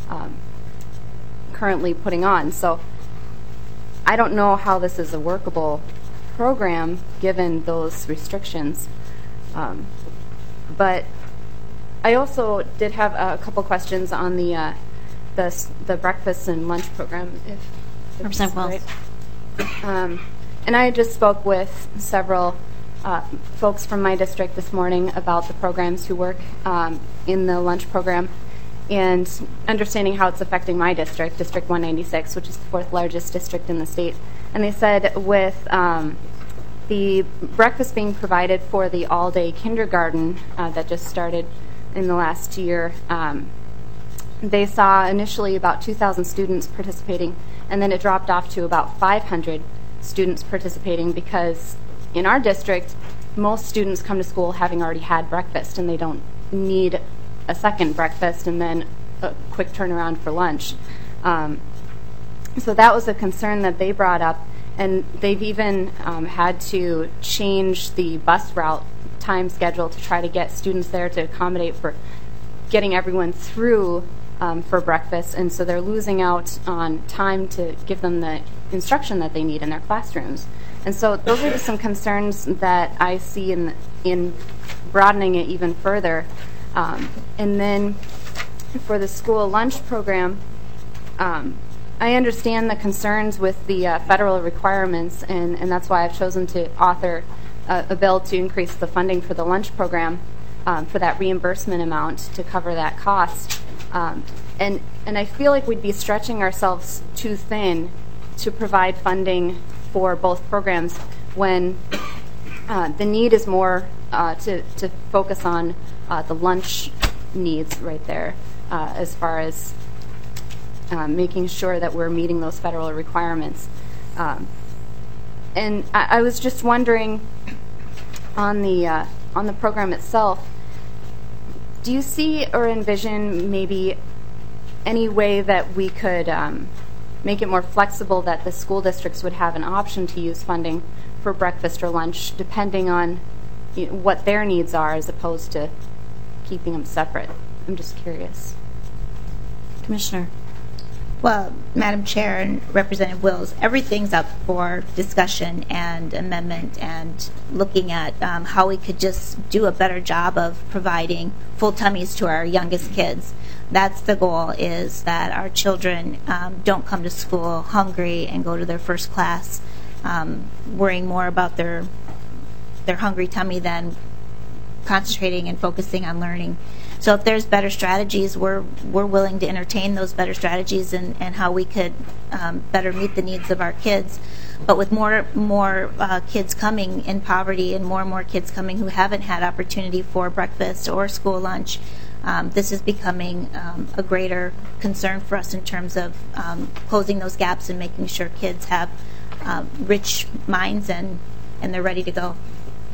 putting on. So I don't know how this is a workable program given those restrictions. But I also did have a couple questions on the breakfast and lunch program. If Representative Wells. Right. And I just spoke with several folks from my district this morning about the programs who work in the lunch program and understanding how it's affecting my district, District 196, which is the 4th largest district in the state. And they said with the breakfast being provided for the all-day kindergarten that just started in the last year, they saw initially about 2,000 students participating, and then it dropped off to about 500 students participating because in our district, most students come to school having already had breakfast, and they don't need a second breakfast and then a quick turnaround for lunch. So that was a concern that they brought up, and they've even had to change the bus route time schedule to try to get students there to accommodate for getting everyone through for breakfast, and so they're losing out on time to give them the instruction that they need in their classrooms. And so those are just some concerns that I see in broadening it even further. And then for the school lunch program, I understand the concerns with the federal requirements, and that's why I've chosen to author a bill to increase the funding for the lunch program for that reimbursement amount to cover that cost. And I feel like we'd be stretching ourselves too thin to provide funding for both programs when the need is more to focus on the lunch needs right there as far as making sure that we're meeting those federal requirements. And I was just wondering on the program itself, do you see or envision maybe any way that we could make it more flexible that the school districts would have an option to use funding for breakfast or lunch depending on what their needs are as opposed to keeping them separate? I'm just curious. Commissioner. Well, Madam Chair and Representative Wills, everything's up for discussion and amendment and looking at how we could just do a better job of providing full tummies to our youngest kids. That's the goal, is that our children don't come to school hungry and go to their first class worrying more about their hungry tummy than concentrating and focusing on learning. So if there's better strategies, we're willing to entertain those better strategies and how we could better meet the needs of our kids. But with more kids coming in poverty and more kids coming who haven't had opportunity for breakfast or school lunch, this is becoming a greater concern for us in terms of closing those gaps and making sure kids have rich minds and they're ready to go.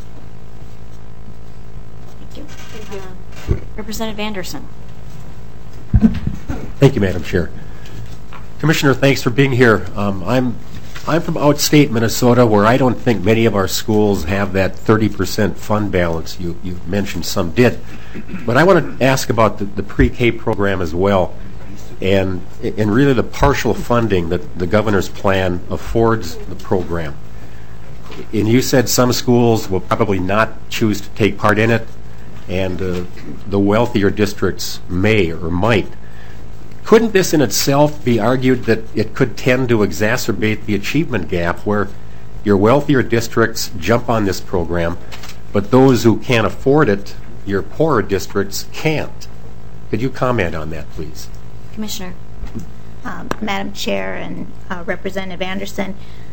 Thank you. Representative Anderson. Thank you, Madam Chair. Commissioner, thanks for being here. I'm from outstate Minnesota, where I don't think many of our schools have that 30% fund balance. You mentioned some did. But I want to ask about the pre-K program as well, and really the partial funding that the governor's plan affords the program. And you said some schools will probably not choose to take part in it, and the wealthier districts may or might. couldn't this in itself be argued that it could tend to exacerbate the achievement gap where your wealthier districts jump on this program, but those who can't afford it, your poorer districts, can't? Could you comment on that, please? Commissioner. Madam Chair and Representative Anderson,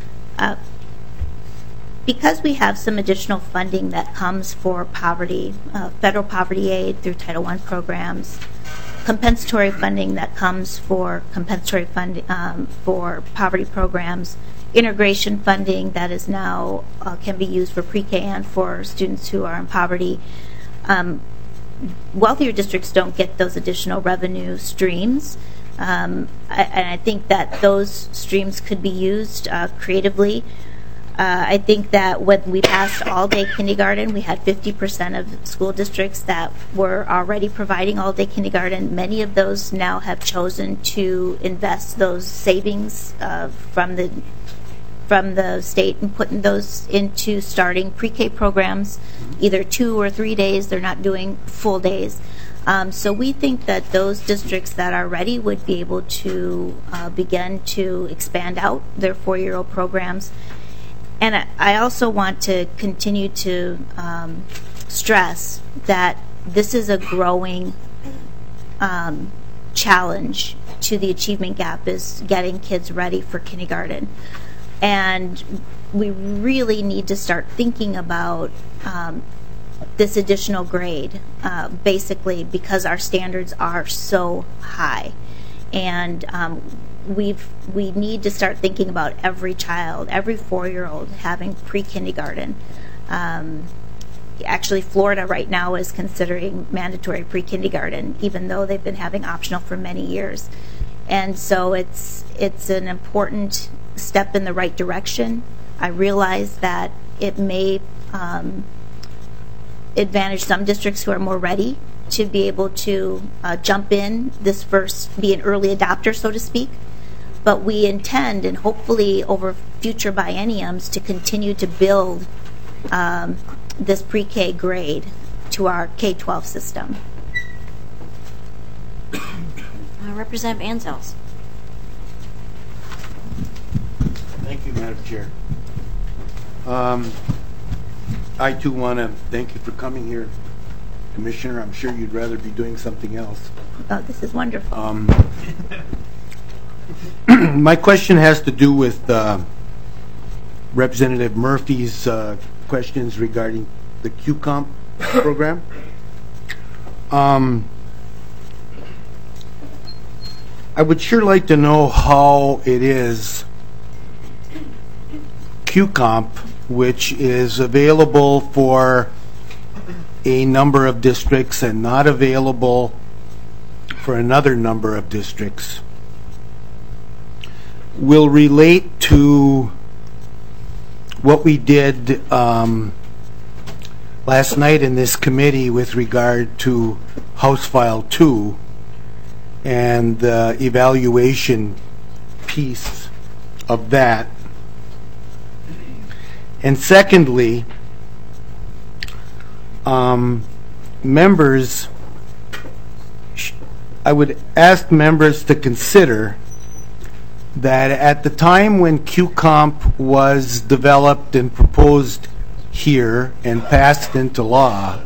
because we have some additional funding that comes for poverty, federal poverty aid through Title I programs, compensatory funding that comes for compensatory funding for poverty programs, integration funding that is now can be used for pre-K and for students who are in poverty. Wealthier districts don't get those additional revenue streams. And I think that those streams could be used creatively. I think that when we passed all-day kindergarten, we had 50% of school districts that were already providing all-day kindergarten. Many of those now have chosen to invest those savings from the state and putting those into starting pre-K programs, either 2 or 3 days. They're not doing full days. So we think that those districts that are ready would be able to begin to expand out their 4-year-old programs. And I also want to continue to stress that this is a growing challenge to the achievement gap, is getting kids ready for kindergarten. And we really need to start thinking about this additional grade, basically because our standards are so high. And we need to start thinking about every child, every 4-year-old having pre-kindergarten. Actually, Florida right now is considering mandatory pre-kindergarten, even though they've been having optional for many years. And so it's an important step in the right direction. I realize that it may advantage some districts who are more ready to be able to jump in this first, be an early adopter, so to speak. But we intend, and hopefully over future bienniums, to continue to build this pre-K grade to our K-12 system. Representative Anzels. Thank you, Madam Chair. I too want to thank you for coming here, Commissioner. I'm sure you'd rather be doing something else. Oh, this is wonderful. My question has to do with Representative Murphy's questions regarding the QComp program. I would sure like to know how it is QComp, which is available for a number of districts and not available for another number of districts, will relate to what we did last night in this committee with regard to House File 2 and the evaluation piece of that. And secondly, members, I would ask members to consider that at the time when QComp was developed and proposed here and passed into law,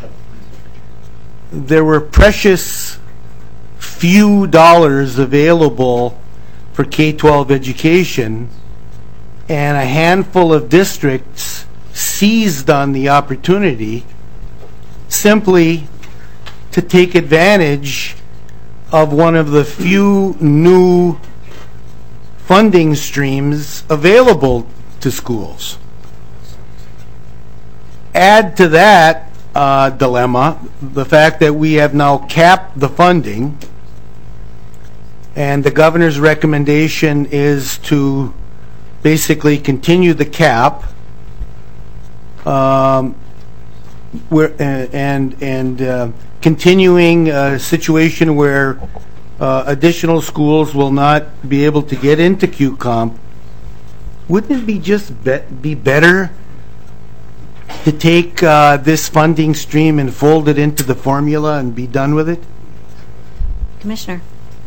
there were precious few dollars available for K-12 education, and a handful of districts seized on the opportunity simply to take advantage of one of the few new funding streams available to schools. Add to that dilemma the fact that we have now capped the funding, and the governor's recommendation is to basically continue the cap, continuing a situation where additional schools will not be able to get into QComp. Wouldn't it be better to take this funding stream and fold it into the formula and be done with it? Commissioner.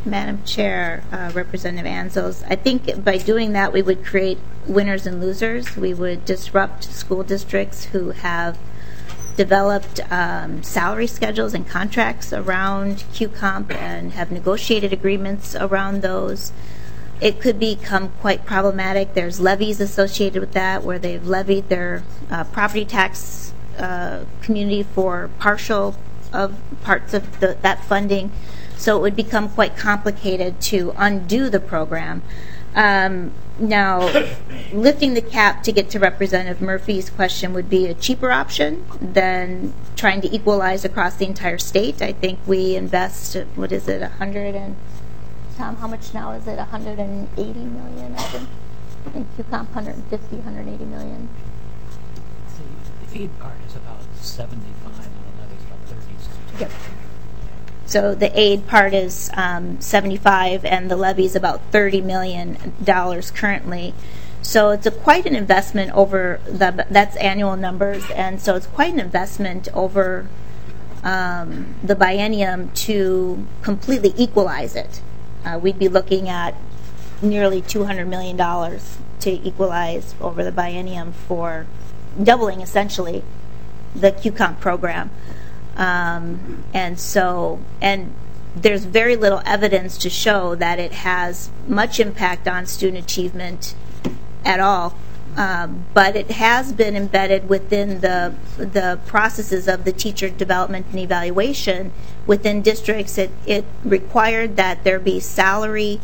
Madam Chair, Representative Anzos, I think by doing that we would create winners and losers. We would disrupt school districts who have developed salary schedules and contracts around QComp and have negotiated agreements around those. It could become quite problematic. There's levies associated with that where they've levied their property tax community for partial of parts of that funding. So it would become quite complicated to undo the program. Now, lifting the cap to get to Representative Murphy's question would be a cheaper option than trying to equalize across the entire state. I think we invest, what is it, Tom, how much now is it? 180 million, I think. I think QComp 150, 180 million. The feed part is about 75 and the levy's about 30. Yep. So the aid part is 75 and the levy is about $30 million currently. So it's quite an investment over that's annual numbers, and so it's quite an investment over the biennium to completely equalize it. We'd be looking at nearly $200 million to equalize over the biennium for doubling essentially the QComp program. And there's very little evidence to show that it has much impact on student achievement at all. But it has been embedded within the processes of the teacher development and evaluation within districts. It required that there be salary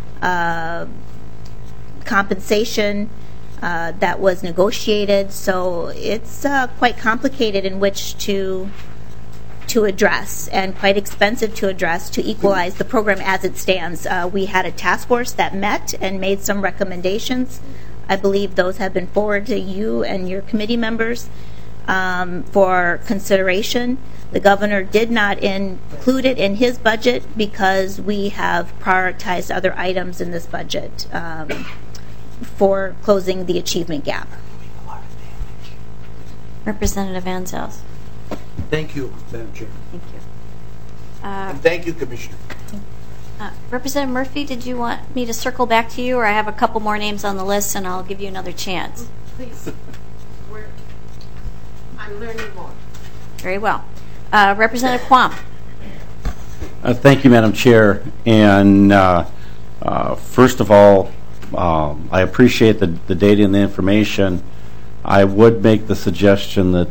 compensation that was negotiated. So it's quite complicated in which to address and quite expensive to address to equalize the program as it stands. We had a task force that met and made some recommendations. I believe those have been forwarded to you and your committee members for consideration. The governor did not include it in his budget because we have prioritized other items in this budget for closing the achievement gap. Representative Anzels. Thank you, Madam Chair. Thank you. And thank you, Commissioner. Representative Murphy, did you want me to circle back to you, or I have a couple more names on the list and I'll give you another chance? Please. I'm learning more. Very well. Representative Quam. Thank you, Madam Chair. And first of all, I appreciate the data and the information. I would make the suggestion that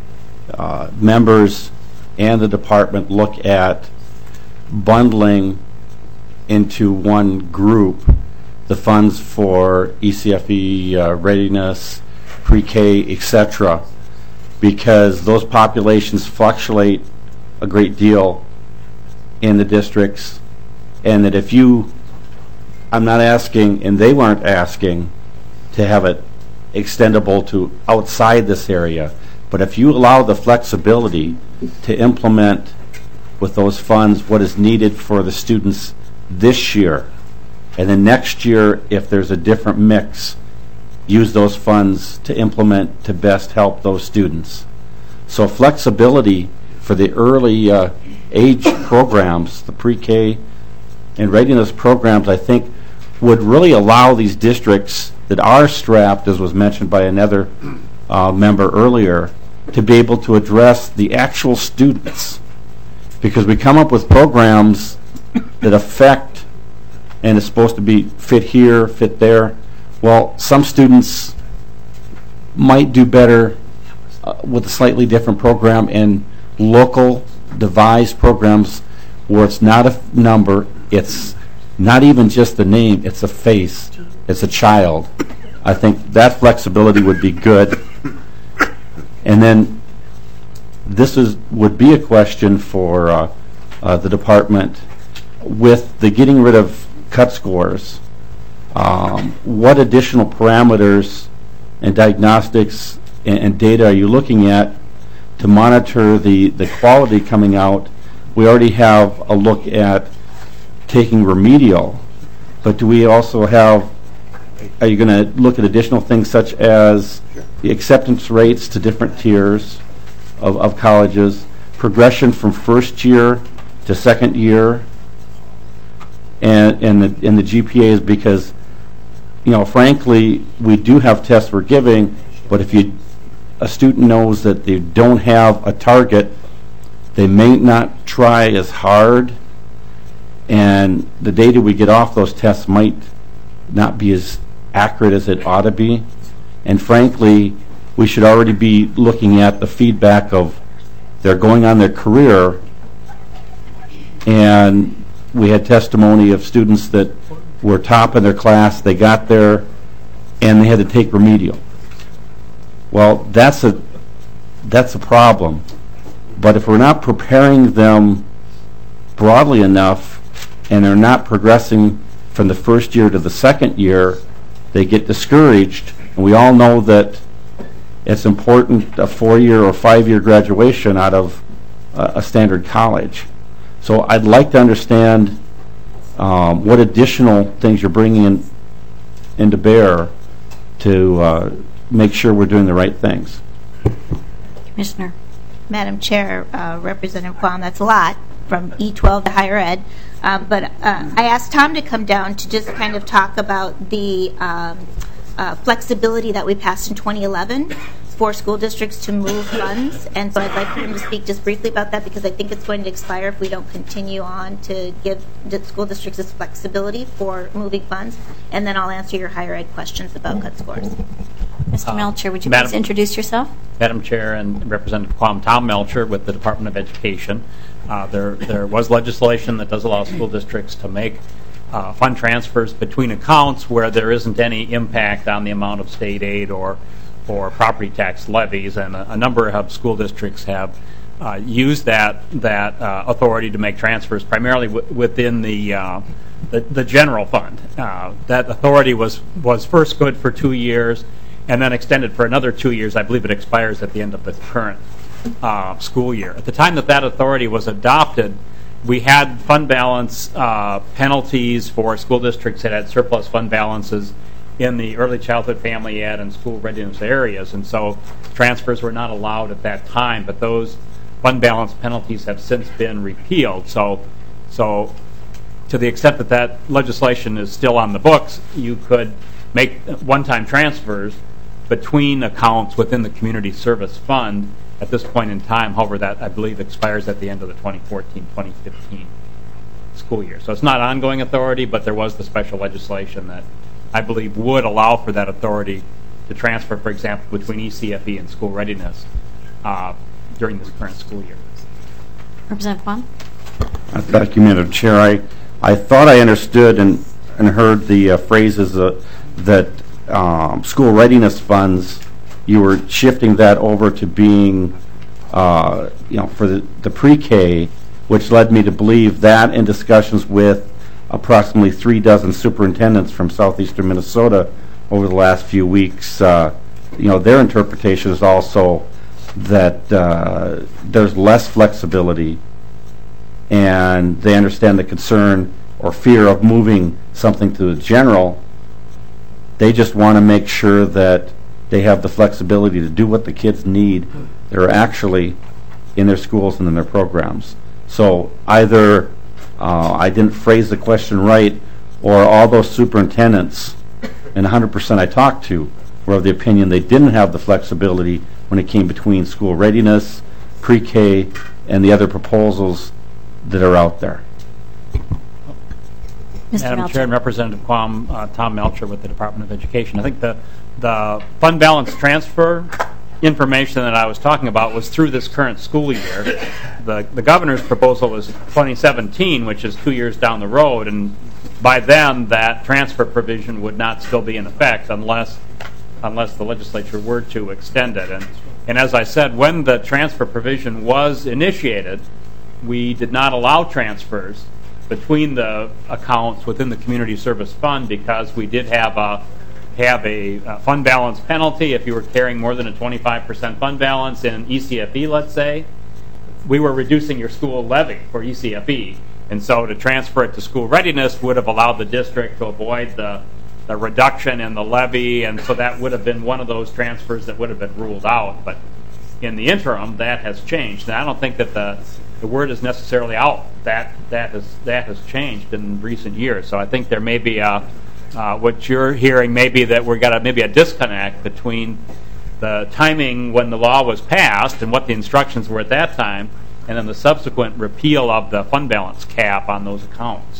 members and the department look at bundling into one group the funds for ECFE readiness, pre-K, etc., because those populations fluctuate a great deal in the districts, and that if I'm not asking, and they weren't asking, to have it extendable to outside this area, but if you allow the flexibility to implement with those funds what is needed for the students this year, and then next year, if there's a different mix, use those funds to implement to best help those students. So flexibility for the early age programs, the pre-K and readiness programs, I think would really allow these districts that are strapped, as was mentioned by another member earlier, to be able to address the actual students. Because we come up with programs that affect, and it's supposed to be fit here, fit there. Well, some students might do better with a slightly different program, and local devised programs where it's not a number, it's not even just a name, it's a face, it's a child. I think that flexibility would be good. And then this would be a question for the department with the getting rid of cut scores. What additional parameters and diagnostics and data are you looking at to monitor the quality coming out? We already have a look at taking remedial, but do we also have, are you going to look at additional things such as the acceptance rates to different tiers of colleges, progression from first year to second year, and the GPAs, because, frankly, we do have tests we're giving, but if a student knows that they don't have a target, they may not try as hard, and the data we get off those tests might not be as accurate as it ought to be. And frankly, we should already be looking at the feedback of they're going on their career, and we had testimony of students that were top in their class, they got there, and they had to take remedial. Well, that's a problem. But if we're not preparing them broadly enough, and they're not progressing from the first year to the second year, they get discouraged. And we all know that it's important, a 4-year or 5-year graduation out of a standard college. So I'd like to understand what additional things you're bringing into bear to make sure we're doing the right things. Commissioner. Madam Chair, Representative Quam, that's a lot from E12 to higher ed. But I asked Tom to come down to just kind of talk about the flexibility that we passed in 2011 for school districts to move funds. And so I'd like for him to speak just briefly about that, because I think it's going to expire if we don't continue on to give the school districts this flexibility for moving funds. And then I'll answer your higher ed questions about cut scores. Mr. Melcher, would you please introduce yourself? Madam Chair and Representative Quam, Tom Melcher with the Department of Education. There was legislation that does allow school districts to make fund transfers between accounts where there isn't any impact on the amount of state aid or property tax levies, and a number of school districts have used that authority to make transfers primarily within the general fund. That authority was first good for 2 years, and then extended for another 2 years. I believe it expires at the end of the current school year. At the time that authority was adopted, we had fund balance penalties for school districts that had surplus fund balances in the early childhood, family ed, and school readiness areas, and so transfers were not allowed at that time, but those fund balance penalties have since been repealed. So to the extent that legislation is still on the books, you could make one-time transfers between accounts within the community service fund at this point in time. However, that, I believe, expires at the end of the 2014-2015 school year. So it's not ongoing authority, but there was the special legislation that I believe would allow for that authority to transfer, for example, between ECFE and school readiness during this current school year. Representative Quam? Thank you, Madam Chair. I thought I understood and heard the phrases that school readiness funds, you were shifting that over to being, for the pre-K, which led me to believe that in discussions with approximately 3 dozen superintendents from southeastern Minnesota over the last few weeks, their interpretation is also that there's less flexibility, and they understand the concern or fear of moving something to the general. They just want to make sure that they have the flexibility to do what the kids need that are actually in their schools and in their programs. So either I didn't phrase the question right, or all those superintendents, and 100% I talked to, were of the opinion they didn't have the flexibility when it came between school readiness, pre-K, and the other proposals that are out there. Madam Chair and Representative Quam, Tom Melcher with the Department of Education. I think the fund balance transfer information that I was talking about was through this current school year. The governor's proposal was 2017, which is 2 years down the road, and by then that transfer provision would not still be in effect unless the legislature were to extend it. And as I said, when the transfer provision was initiated, we did not allow transfers between the accounts within the community service fund, because we did have a fund balance penalty if you were carrying more than a 25% fund balance in ECFE, let's say. We were reducing your school levy for ECFE, and so to transfer it to school readiness would have allowed the district to avoid the reduction in the levy, and so that would have been one of those transfers that would have been ruled out. But in the interim, that has changed. Now, I don't think that the word is necessarily out. That has changed in recent years. So I think there may be what you're hearing may be that we've got maybe a disconnect between the timing when the law was passed and what the instructions were at that time, and then the subsequent repeal of the fund balance cap on those accounts.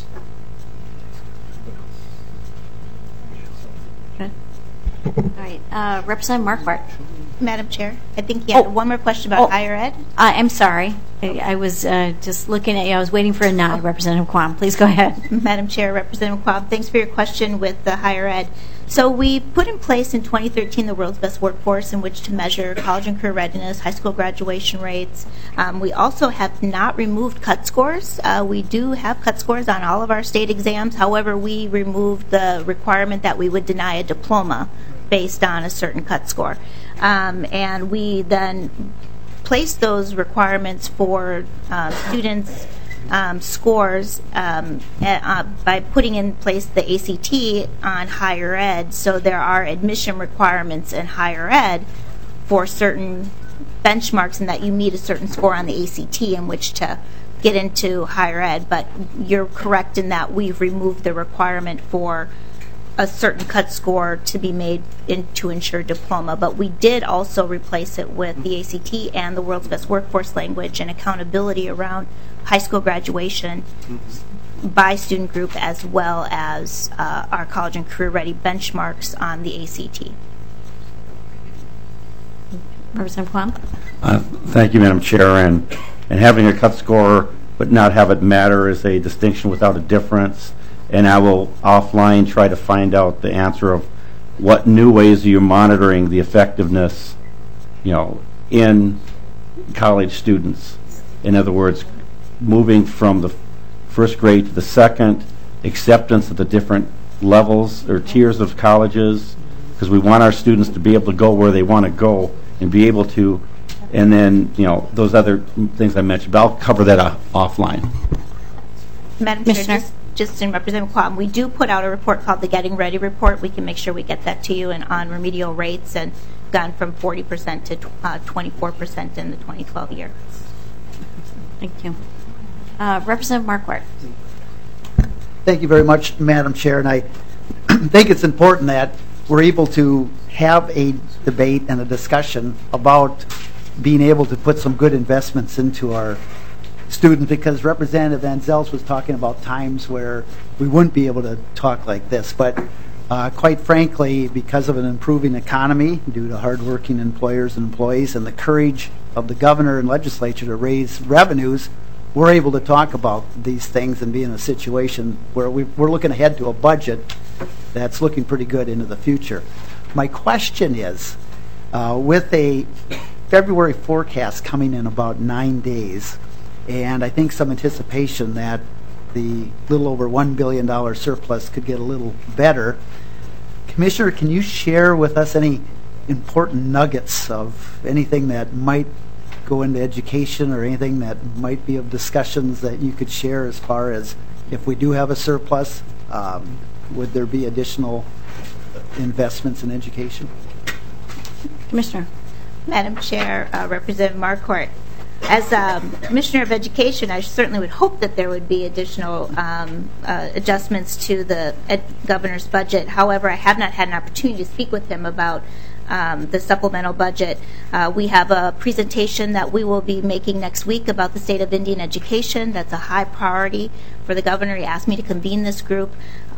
Okay. All right. Representative Marquardt. Madam Chair, I think you had one more question about higher ed. I'm sorry. I was just looking at you. I was waiting for a nod. Representative Quam, please go ahead. Madam Chair, Representative Quam, thanks for your question with the higher ed. So we put in place in 2013 the World's Best Workforce in which to measure college and career readiness, high school graduation rates. We also have not removed cut scores. We do have cut scores on all of our state exams. However, we removed the requirement that we would deny a diploma based on a certain cut score. And we then placed those requirements for students' scores by putting in place the ACT on higher ed. So there are admission requirements in higher ed for certain benchmarks, and that you meet a certain score on the ACT in which to get into higher ed. But you're correct in that we've removed the requirement for a certain cut score to be made to ensure diploma. But we did also replace it with the ACT and the World's Best Workforce language and accountability around high school graduation by student group, as well as our college and career ready benchmarks on the ACT. Representative Quam? Thank you, Madam Chair. And having a cut score but not have it matter is a distinction without a difference. And I will offline try to find out the answer of what new ways are you monitoring the effectiveness, in college students. In other words, moving from the first grade to the second, acceptance at the different levels or tiers of colleges, because we want our students to be able to go where they want to go and be able to, and then, those other things I mentioned, but I'll cover that offline. Madam Chair, just in Representative Quam, we do put out a report called the Getting Ready Report. We can make sure we get that to you, and on remedial rates, and gone from 40% to 24% in the 2012 year. Thank you. Representative Marquardt. Thank you very much, Madam Chair. And I think it's important that we're able to have a debate and a discussion about being able to put some good investments into our students, because Representative Van Zels was talking about times where we wouldn't be able to talk like this. But quite frankly, because of an improving economy due to hardworking employers and employees and the courage of the governor and legislature to raise revenues, we're able to talk about these things and be in a situation where we're looking ahead to a budget that's looking pretty good into the future. My question is, with a February forecast coming in about 9 days, and I think some anticipation that the little over $1 billion surplus could get a little better. Commissioner, can you share with us any important nuggets of anything that might go into education or anything that might be of discussions that you could share as far as if we do have a surplus, would there be additional investments in education? Commissioner. Madam Chair, Representative Marquardt, as Commissioner of Education, I certainly would hope that there would be additional adjustments to the governor's budget. However, I have not had an opportunity to speak with him about the supplemental budget. We have a presentation that we will be making next week about the state of Indian education. That's a high priority for the governor. He asked me to convene this group,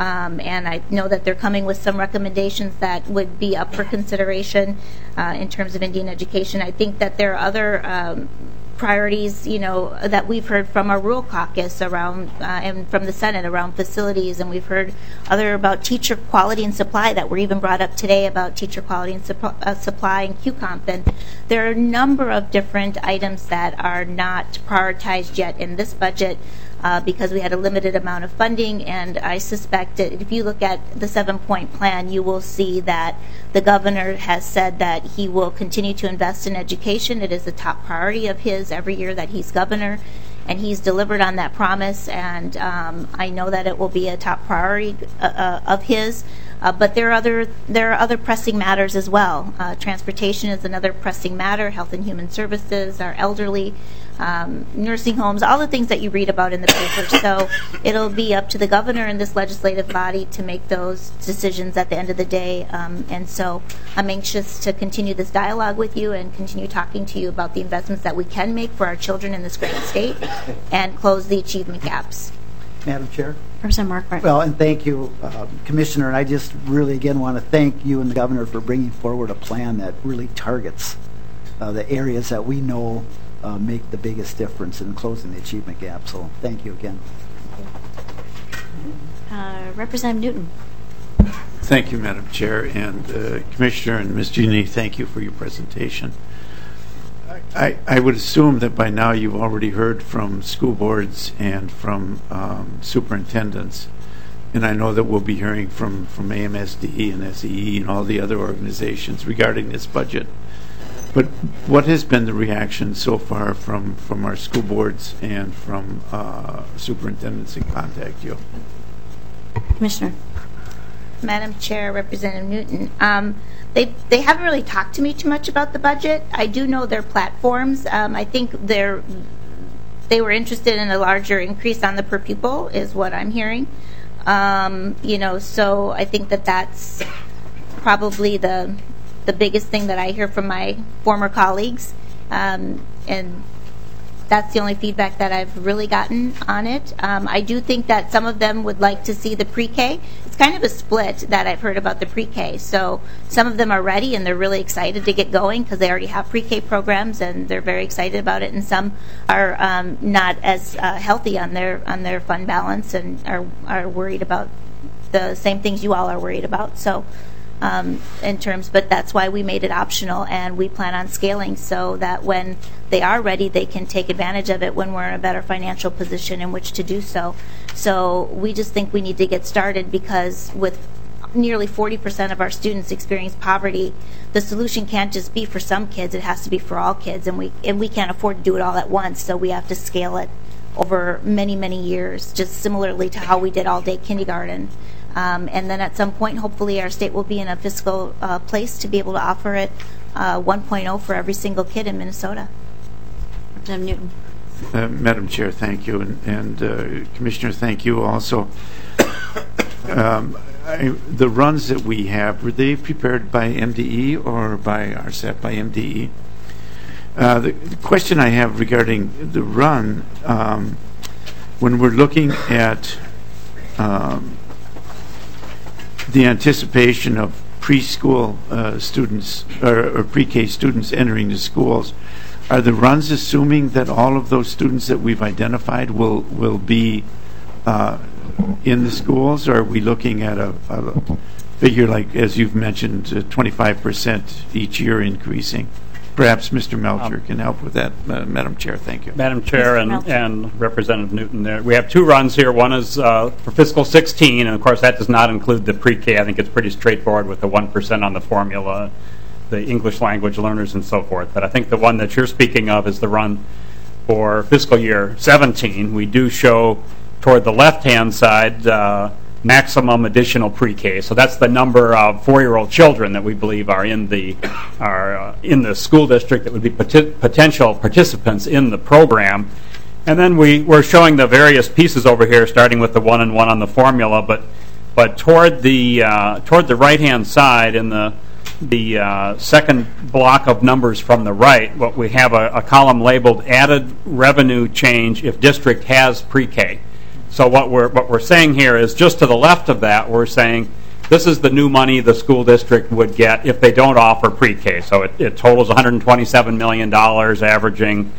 and I know that they're coming with some recommendations that would be up for consideration in terms of Indian education. I think that there are other priorities, that we've heard from our rural caucus around and from the Senate around facilities, and we've heard other about teacher quality and supply that were even brought up today about teacher quality and supply and QComp. And there are a number of different items that are not prioritized yet in this budget because we had a limited amount of funding, and I suspect that if you look at the 7-point plan, you will see that the governor has said that he will continue to invest in education. It is a top priority of his every year that he's governor, and he's delivered on that promise, and I know that it will be a top priority of his. But there are other pressing matters as well. Transportation is another pressing matter. Health and Human Services, our elderly, nursing homes, all the things that you read about in the paper. So it'll be up to the governor and this legislative body to make those decisions at the end of the day. And so I'm anxious to continue this dialogue with you and continue talking to you about the investments that we can make for our children in this great state and close the achievement gaps. Madam Chair? Representative Markwart. Well, and thank you, Commissioner. And I just really, again, want to thank you and the governor for bringing forward a plan that really targets the areas that we know make the biggest difference in closing the achievement gap. So thank you again. Representative Newton. Thank you, Madam Chair. And Commissioner and Ms. Ginny, thank you for your presentation. I would assume that by now you've already heard from school boards and from superintendents, and I know that we'll be hearing from AMSD and SEE and all the other organizations regarding this budget. But what has been the reaction so far from our school boards and from superintendents in contact you? Commissioner. Madam Chair, Representative Newton. They haven't really talked to me too much about the budget. I do know their platforms. I think they were interested in a larger increase on the per pupil, is what I'm hearing. So I think that's probably the biggest thing that I hear from my former colleagues, and that's the only feedback that I've really gotten on it. I do think that some of them would like to see the pre-K. It's kind of a split that I've heard about the pre-K. So some of them are ready and they're really excited to get going because they already have pre-K programs and they're very excited about it. And some are not as healthy on their fund balance and are worried about the same things you all are worried about. So but that's why we made it optional, and we plan on scaling so that when they are ready, they can take advantage of it when we're in a better financial position in which to do so. So we just think we need to get started because with nearly 40% of our students experience poverty, the solution can't just be for some kids, it has to be for all kids, and we can't afford to do it all at once, so we have to scale it over many, many years, just similarly to how we did all-day kindergarten. And then at some point, hopefully, our state will be in a fiscal place to be able to offer it 1.0 for every single kid in Minnesota. Representative Newton. Madam Chair, thank you. And Commissioner, thank you also. The runs that we have, were they prepared by MDE or by RSEP, by MDE? The question I have regarding the run, when we're looking at the anticipation of preschool students or pre-K students entering the schools, are the runs assuming that all of those students that we've identified will be in the schools, or are we looking at a figure like, as you've mentioned, 25% each year increasing? Perhaps Mr. Melcher can help with that, Madam Chair. Thank you. Madam Chair and Representative Newton, there we have two runs here. One is for fiscal 16, and of course that does not include the pre-K. I think it's pretty straightforward with the 1% on the formula, the English language learners and so forth. But I think the one that you're speaking of is the run for fiscal year 17. We do show toward the left-hand side maximum additional pre-K. So that's the number of 4-year-old children that we believe are in the school district that would be potential participants in the program. And then we're showing the various pieces over here, starting with the 1 and 1 on the formula. But toward the right-hand side in the second block of numbers from the right, what we have a column labeled added revenue change if district has pre-K. So what we're saying here is just to the left of that, we're saying this is the new money the school district would get if they don't offer pre-K. So it totals $127 million, averaging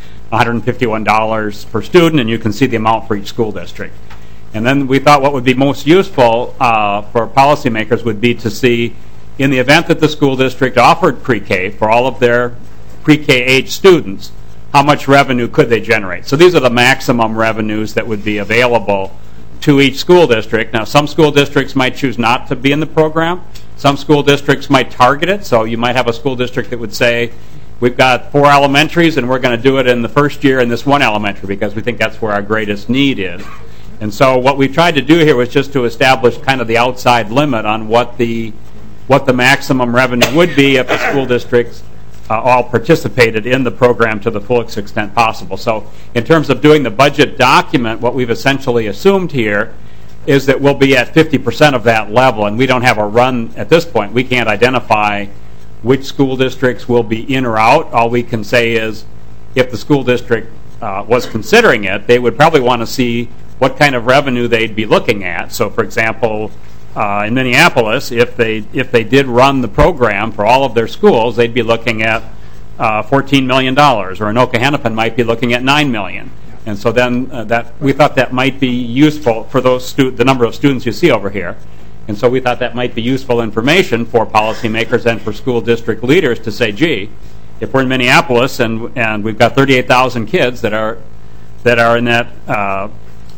$151 per student, and you can see the amount for each school district. And then we thought what would be most useful for policymakers would be to see, in the event that the school district offered pre-K for all of their pre-K age students, how much revenue could they generate? So these are the maximum revenues that would be available to each school district. Now, some school districts might choose not to be in the program. Some school districts might target it. So you might have a school district that would say, we've got 4 elementaries and we're going to do it in the first year in this one elementary because we think that's where our greatest need is. And so what we tried to do here was just to establish kind of the outside limit on what the maximum revenue would be if a school district all participated in the program to the fullest extent possible. So in terms of doing the budget document, what we've essentially assumed here is that we'll be at 50% of that level, and we don't have a run at this point. We can't identify which school districts will be in or out. All we can say is if the school district was considering it, they would probably want to see what kind of revenue they'd be looking at. So, for example, in Minneapolis, if they did run the program for all of their schools, they'd be looking at $14 million, or in Okehennepin might be looking at $9 million. And so then we thought that might be useful for the number of students you see over here. And so we thought that might be useful information for policymakers and for school district leaders to say, gee, if we're in Minneapolis and we've got 38,000 kids that are in that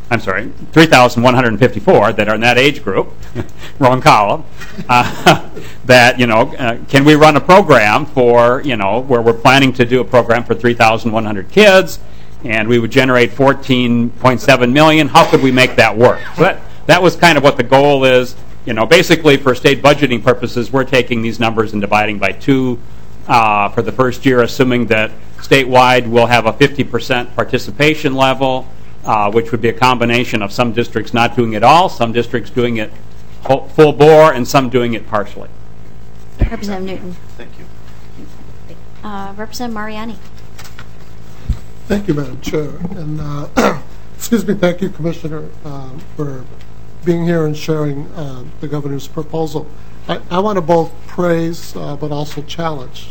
3,154 that are in that age group, wrong column, that, can we run a program for, where we're planning to do a program for 3,100 kids, and we would generate $14.7 million. How could we make that work? So that was kind of what the goal is. Basically for state budgeting purposes, we're taking these numbers and dividing by 2 for the first year, assuming that statewide we'll have a 50% participation level, which would be a combination of some districts not doing it all, some districts doing it full bore, and some doing it partially. Representative Newton. Thank you. Representative Mariani. Thank you, Madam Chair. And excuse me, thank you, Commissioner, for being here and sharing the governor's proposal. I want to both praise but also challenge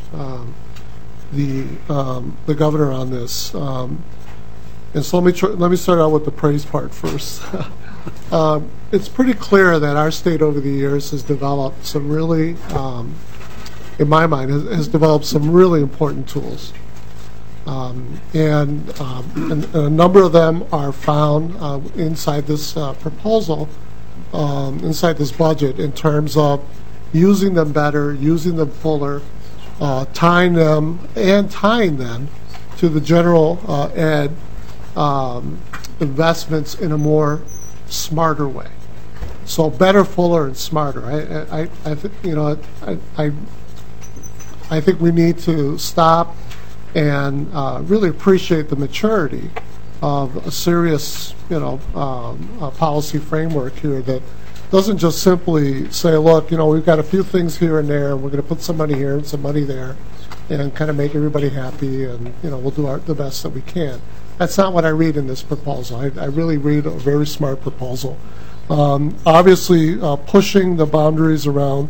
the governor on this. And so let me start out with the praise part first. It's pretty clear that our state over the years has developed some really, in my mind, has developed some really important tools. And a number of them are found inside this proposal, inside this budget, in terms of using them better, using them fuller, tying them to the general ed investments in a more smarter way. So better, fuller, and smarter. I think we need to stop and really appreciate the maturity of a serious, policy framework here that doesn't just simply say, look, we've got a few things here and there, and we're going to put some money here and some money there, and kind of make everybody happy, and we'll do the best that we can. That's not what I read in this proposal. I really read a very smart proposal. Obviously, pushing the boundaries around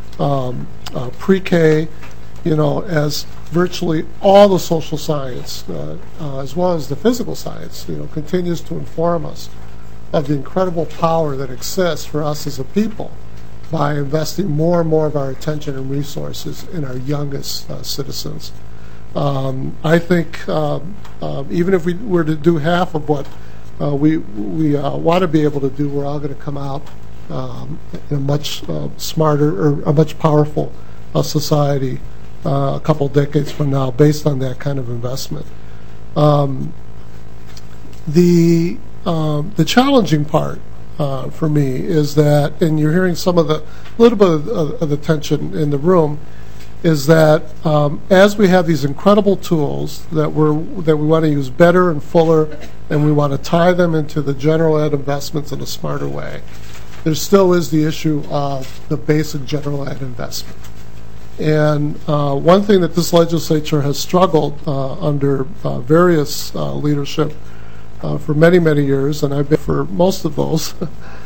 pre-K, as virtually all the social science, as well as the physical science, continues to inform us of the incredible power that exists for us as a people by investing more and more of our attention and resources in our youngest citizens. I think even if we were to do half of what we want to be able to do, we're all going to come out in a much smarter or a much powerful society a couple decades from now based on that kind of investment. The challenging part for me is that, and you're hearing some of the little bit of the tension in the room, is that as we have these incredible tools that we want to use better and fuller, and we want to tie them into the general ed investments in a smarter way, there still is the issue of the basic general ed investment. And one thing that this legislature has struggled under various leadership for many, many years, and I've been for most of those,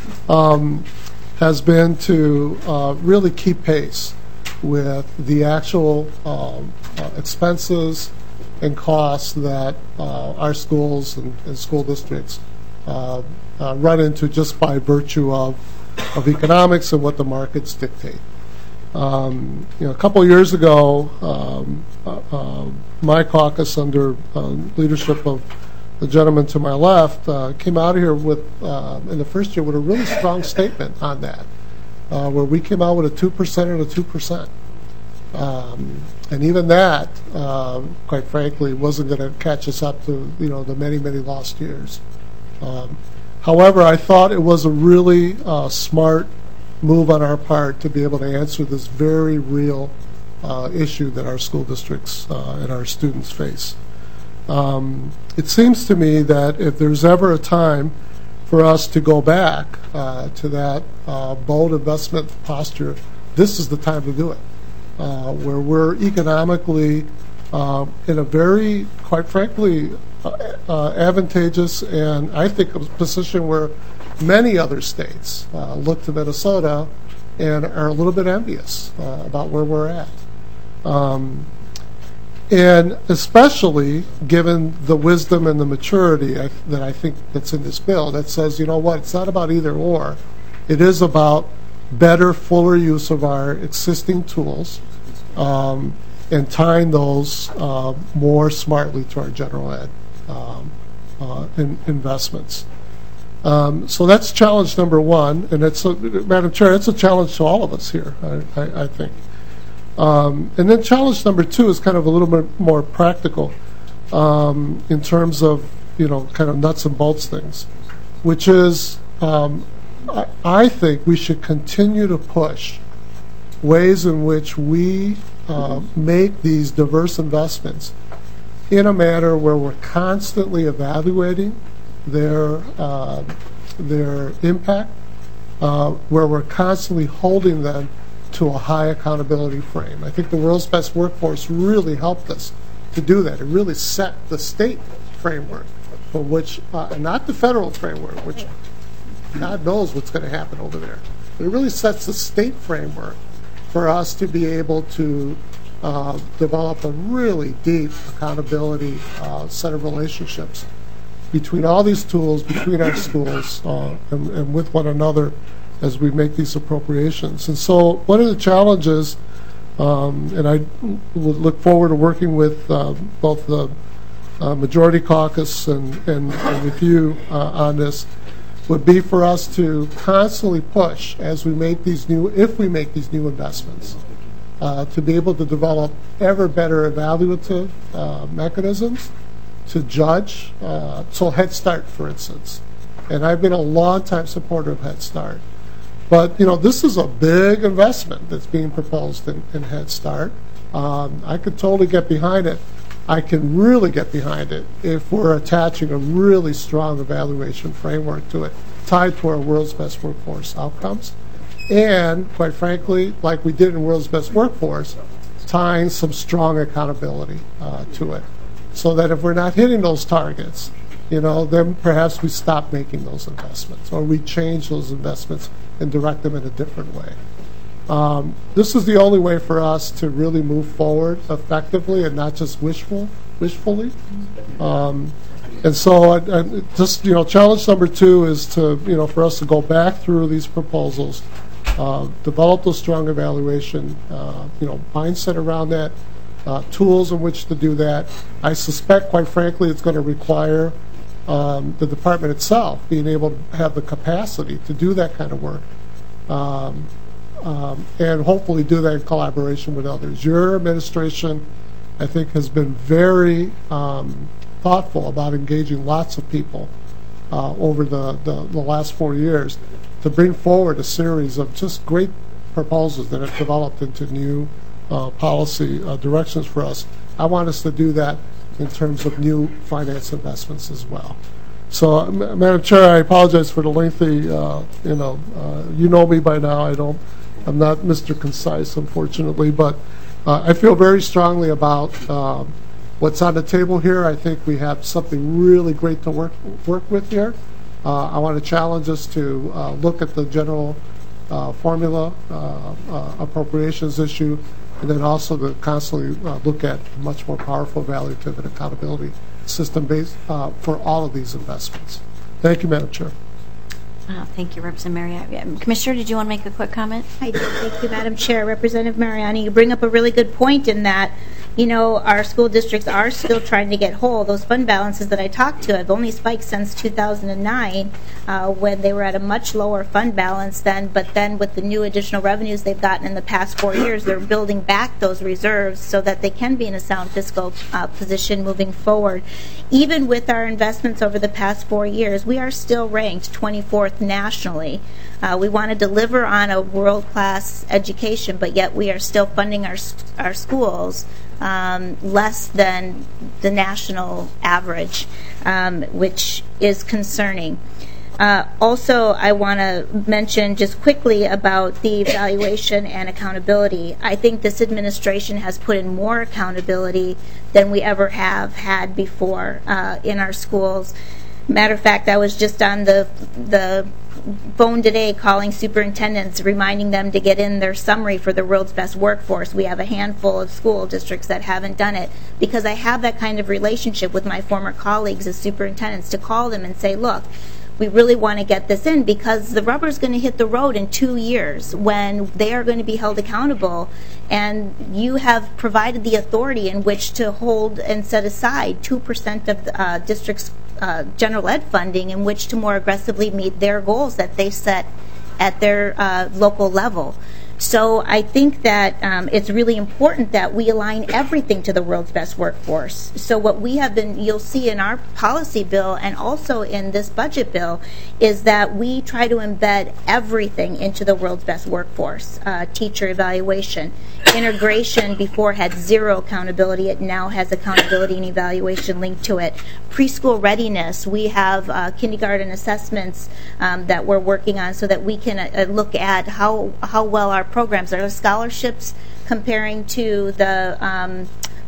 has been to really keep pace with the actual expenses and costs that our schools and school districts run into just by virtue of economics and what the markets dictate. A couple of years ago, my caucus, under leadership of the gentleman to my left, came out of here with, in the first year, with a really strong statement on that, where we came out with a 2% and a 2%. And even that, quite frankly, wasn't going to catch us up to the many, many lost years. However, I thought it was a really smart move on our part to be able to answer this very real issue that our school districts and our students face. It seems to me that if there's ever a time for us to go back to that bold investment posture, this is the time to do it, where we're economically in a very, quite frankly, advantageous and I think a position where many other states look to Minnesota and are a little bit envious about where we're at. And especially given the wisdom and the maturity that I think that's in this bill that says, you know what, it's not about either or. It is about better, fuller use of our existing tools and tying those more smartly to our general ed investments. So that's challenge number one, and it's Madam Chair, it's a challenge to all of us here, I think. And then challenge number two is kind of a little bit more practical in terms of, kind of nuts and bolts things, which is I think we should continue to push ways in which we make these diverse investments in a manner where we're constantly evaluating their impact, where we're constantly holding them to a high accountability frame. I think the World's Best Workforce really helped us to do that. It really set the state framework for which, not the federal framework, which God knows what's going to happen over there. But it really sets the state framework for us to be able to develop a really deep accountability set of relationships between all these tools, between our schools, and with one another as we make these appropriations. And so one of the challenges, and I would look forward to working with both the Majority Caucus and with you on this, would be for us to constantly push as we make these new, if we make these new investments, to be able to develop ever better evaluative mechanisms to judge. So Head Start, for instance. And I've been a long-time supporter of Head Start. But, this is a big investment that's being proposed in Head Start. I could totally get behind it. I can really get behind it if we're attaching a really strong evaluation framework to it, tied to our World's Best Workforce outcomes. And, quite frankly, like we did in World's Best Workforce, tying some strong accountability to it. So that if we're not hitting those targets, then perhaps we stop making those investments or we change those investments and direct them in a different way. This is the only way for us to really move forward effectively and not just wishfully. And so just, challenge number two is to, for us to go back through these proposals, develop those strong evaluation, mindset around that, tools in which to do that. I suspect, quite frankly, it's going to require the department itself being able to have the capacity to do that kind of work, and hopefully do that in collaboration with others. Your administration, I think, has been very thoughtful about engaging lots of people over the last 4 years to bring forward a series of just great proposals that have developed into new policy directions for us. I want us to do that in terms of new finance investments as well. So, Madam Chair, I apologize for the lengthy, you know me by now. I'm not Mr. Concise, unfortunately, but I feel very strongly about what's on the table here. I think we have something really great to work with here. I want to challenge us to look at the general formula appropriations issue, and then also to constantly look at a much more powerful evaluative and accountability system based for all of these investments. Thank you, Madam Chair. Thank you, Representative Mariani. Commissioner, did you want to make a quick comment? I do. Thank you, Madam Chair. Representative Mariani, you bring up a really good point in that our school districts are still trying to get whole. Those fund balances that I talked to have only spiked since 2009, when they were at a much lower fund balance then, but then with the new additional revenues they've gotten in the past 4 years, they're building back those reserves so that they can be in a sound fiscal position moving forward. Even with our investments over the past 4 years, we are still ranked 24th nationally. We want to deliver on a world-class education, but yet we are still funding our schools less than the national average, which is concerning. Also, I want to mention just quickly about the evaluation and accountability. I think this administration has put in more accountability than we ever have had before in our schools. Matter of fact, I was just on the phone today calling superintendents, reminding them to get in their summary for the World's Best Workforce. We have a handful of school districts that haven't done it, because I have that kind of relationship with my former colleagues as superintendents, to call them and say, look, we really want to get this in, because the rubber's going to hit the road in 2 years when they are going to be held accountable, and you have provided the authority in which to hold and set aside 2% of the district's general ed funding in which to more aggressively meet their goals that they set at their local level. So I think that it's really important that we align everything to the World's Best Workforce. So what we have been, you'll see in our policy bill and also in this budget bill, is that we try to embed everything into the World's Best Workforce. Teacher evaluation. Integration before had zero accountability. It now has accountability and evaluation linked to it. Preschool readiness. We have kindergarten assessments that we're working on so that we can look at how well our programs are. Scholarships comparing to the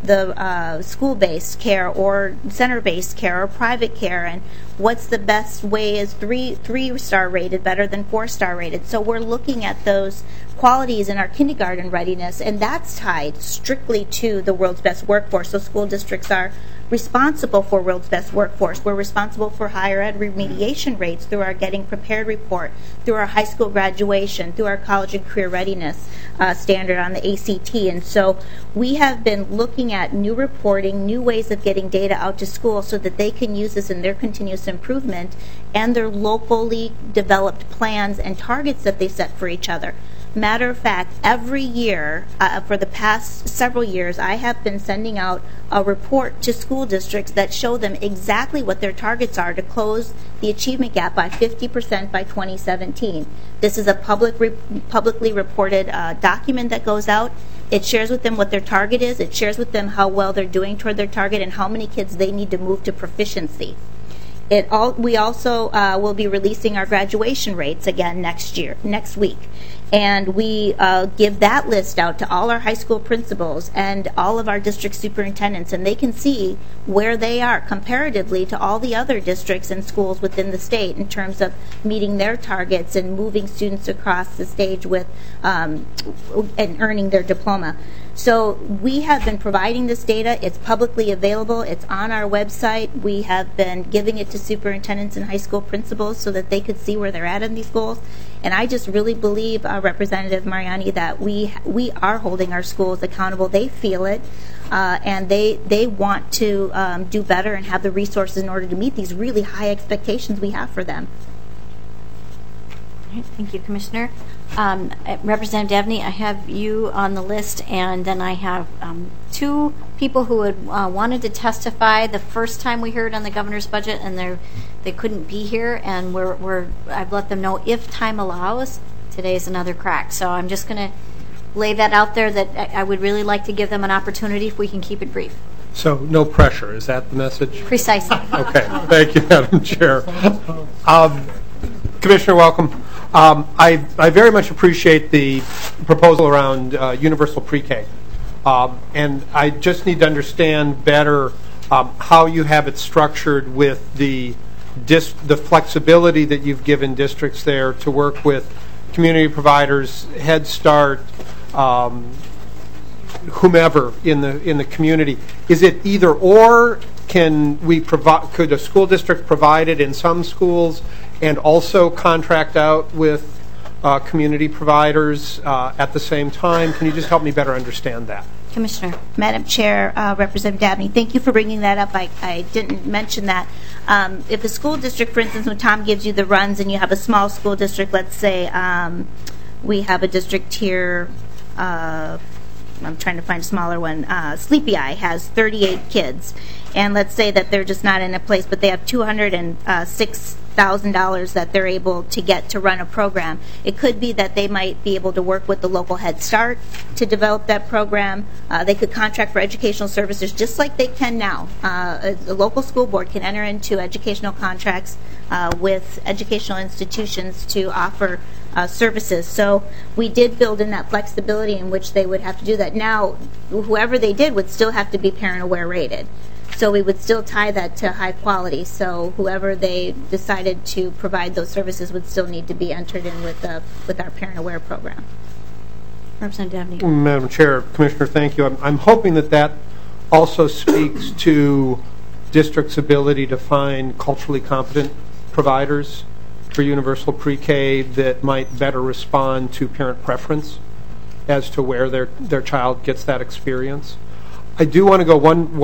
school-based care or center-based care or private care, and what's the best way is three-star rated better than 4-star rated. So we're looking at those qualities in our kindergarten readiness, and that's tied strictly to the World's Best Workforce. So school districts are responsible for World's Best Workforce. We're responsible for higher ed remediation rates through our Getting Prepared report, through our high school graduation, through our college and career readiness standard on the ACT. And so we have been looking at new reporting, new ways of getting data out to schools so that they can use this in their continuous improvement and their locally developed plans and targets that they set for each other. Matter of fact, every year for the past several years, I have been sending out a report to school districts that show them exactly what their targets are to close the achievement gap by 50% by 2017. This is a publicly reported document that goes out. It shares with them what their target is. It shares with them how well they're doing toward their target and how many kids they need to move to proficiency. We also will be releasing our graduation rates again next week. And we give that list out to all our high school principals and all of our district superintendents, and they can see where they are comparatively to all the other districts and schools within the state in terms of meeting their targets and moving students across the stage with and earning their diploma. So we have been providing this data. It's publicly available. It's on our website. We have been giving it to superintendents and high school principals so that they could see where they're at in these goals. And I just really believe, Representative Mariani, that we are holding our schools accountable. They feel it, and they want to do better and have the resources in order to meet these really high expectations we have for them. All right, thank you, Commissioner. Representative Devney, I have you on the list, and then I have two people who had wanted to testify the first time we heard on the governor's budget, and they couldn't be here, and I've let them know if time allows, today's another crack. So I'm just going to lay that out there that I would really like to give them an opportunity if we can keep it brief. So no pressure, is that the message? Precisely. Okay, thank you, Madam Chair. Commissioner, welcome. I very much appreciate the proposal around universal pre-K. And I just need to understand better how you have it structured with the flexibility that you've given districts there to work with community providers, Head Start, whomever in the community. Is it either or? Could a school district provide it in some schools and also contract out with community providers at the same time? Can you just help me better understand that? Commissioner. Madam Chair, Representative Dabney, thank you for bringing that up. I didn't mention that. If a school district, for instance, when Tom gives you the runs and you have a small school district, let's say we have a district here, I'm trying to find a smaller one, Sleepy Eye has 38 kids. And let's say that they're just not in a place, but they have $206,000 that they're able to get to run a program. It could be that they might be able to work with the local Head Start to develop that program. They could contract for educational services just like they can now. A local school board can enter into educational contracts with educational institutions to offer services. So we did build in that flexibility in which they would have to do that. Now, whoever they did would still have to be parent aware rated. So we would still tie that to high quality. So whoever they decided to provide those services would still need to be entered in with our Parent Aware program. Representative Dabney. Madam Chair, Commissioner, thank you. I'm hoping that also speaks to districts' ability to find culturally competent providers for universal pre-K that might better respond to parent preference as to where their child gets that experience. I do want to go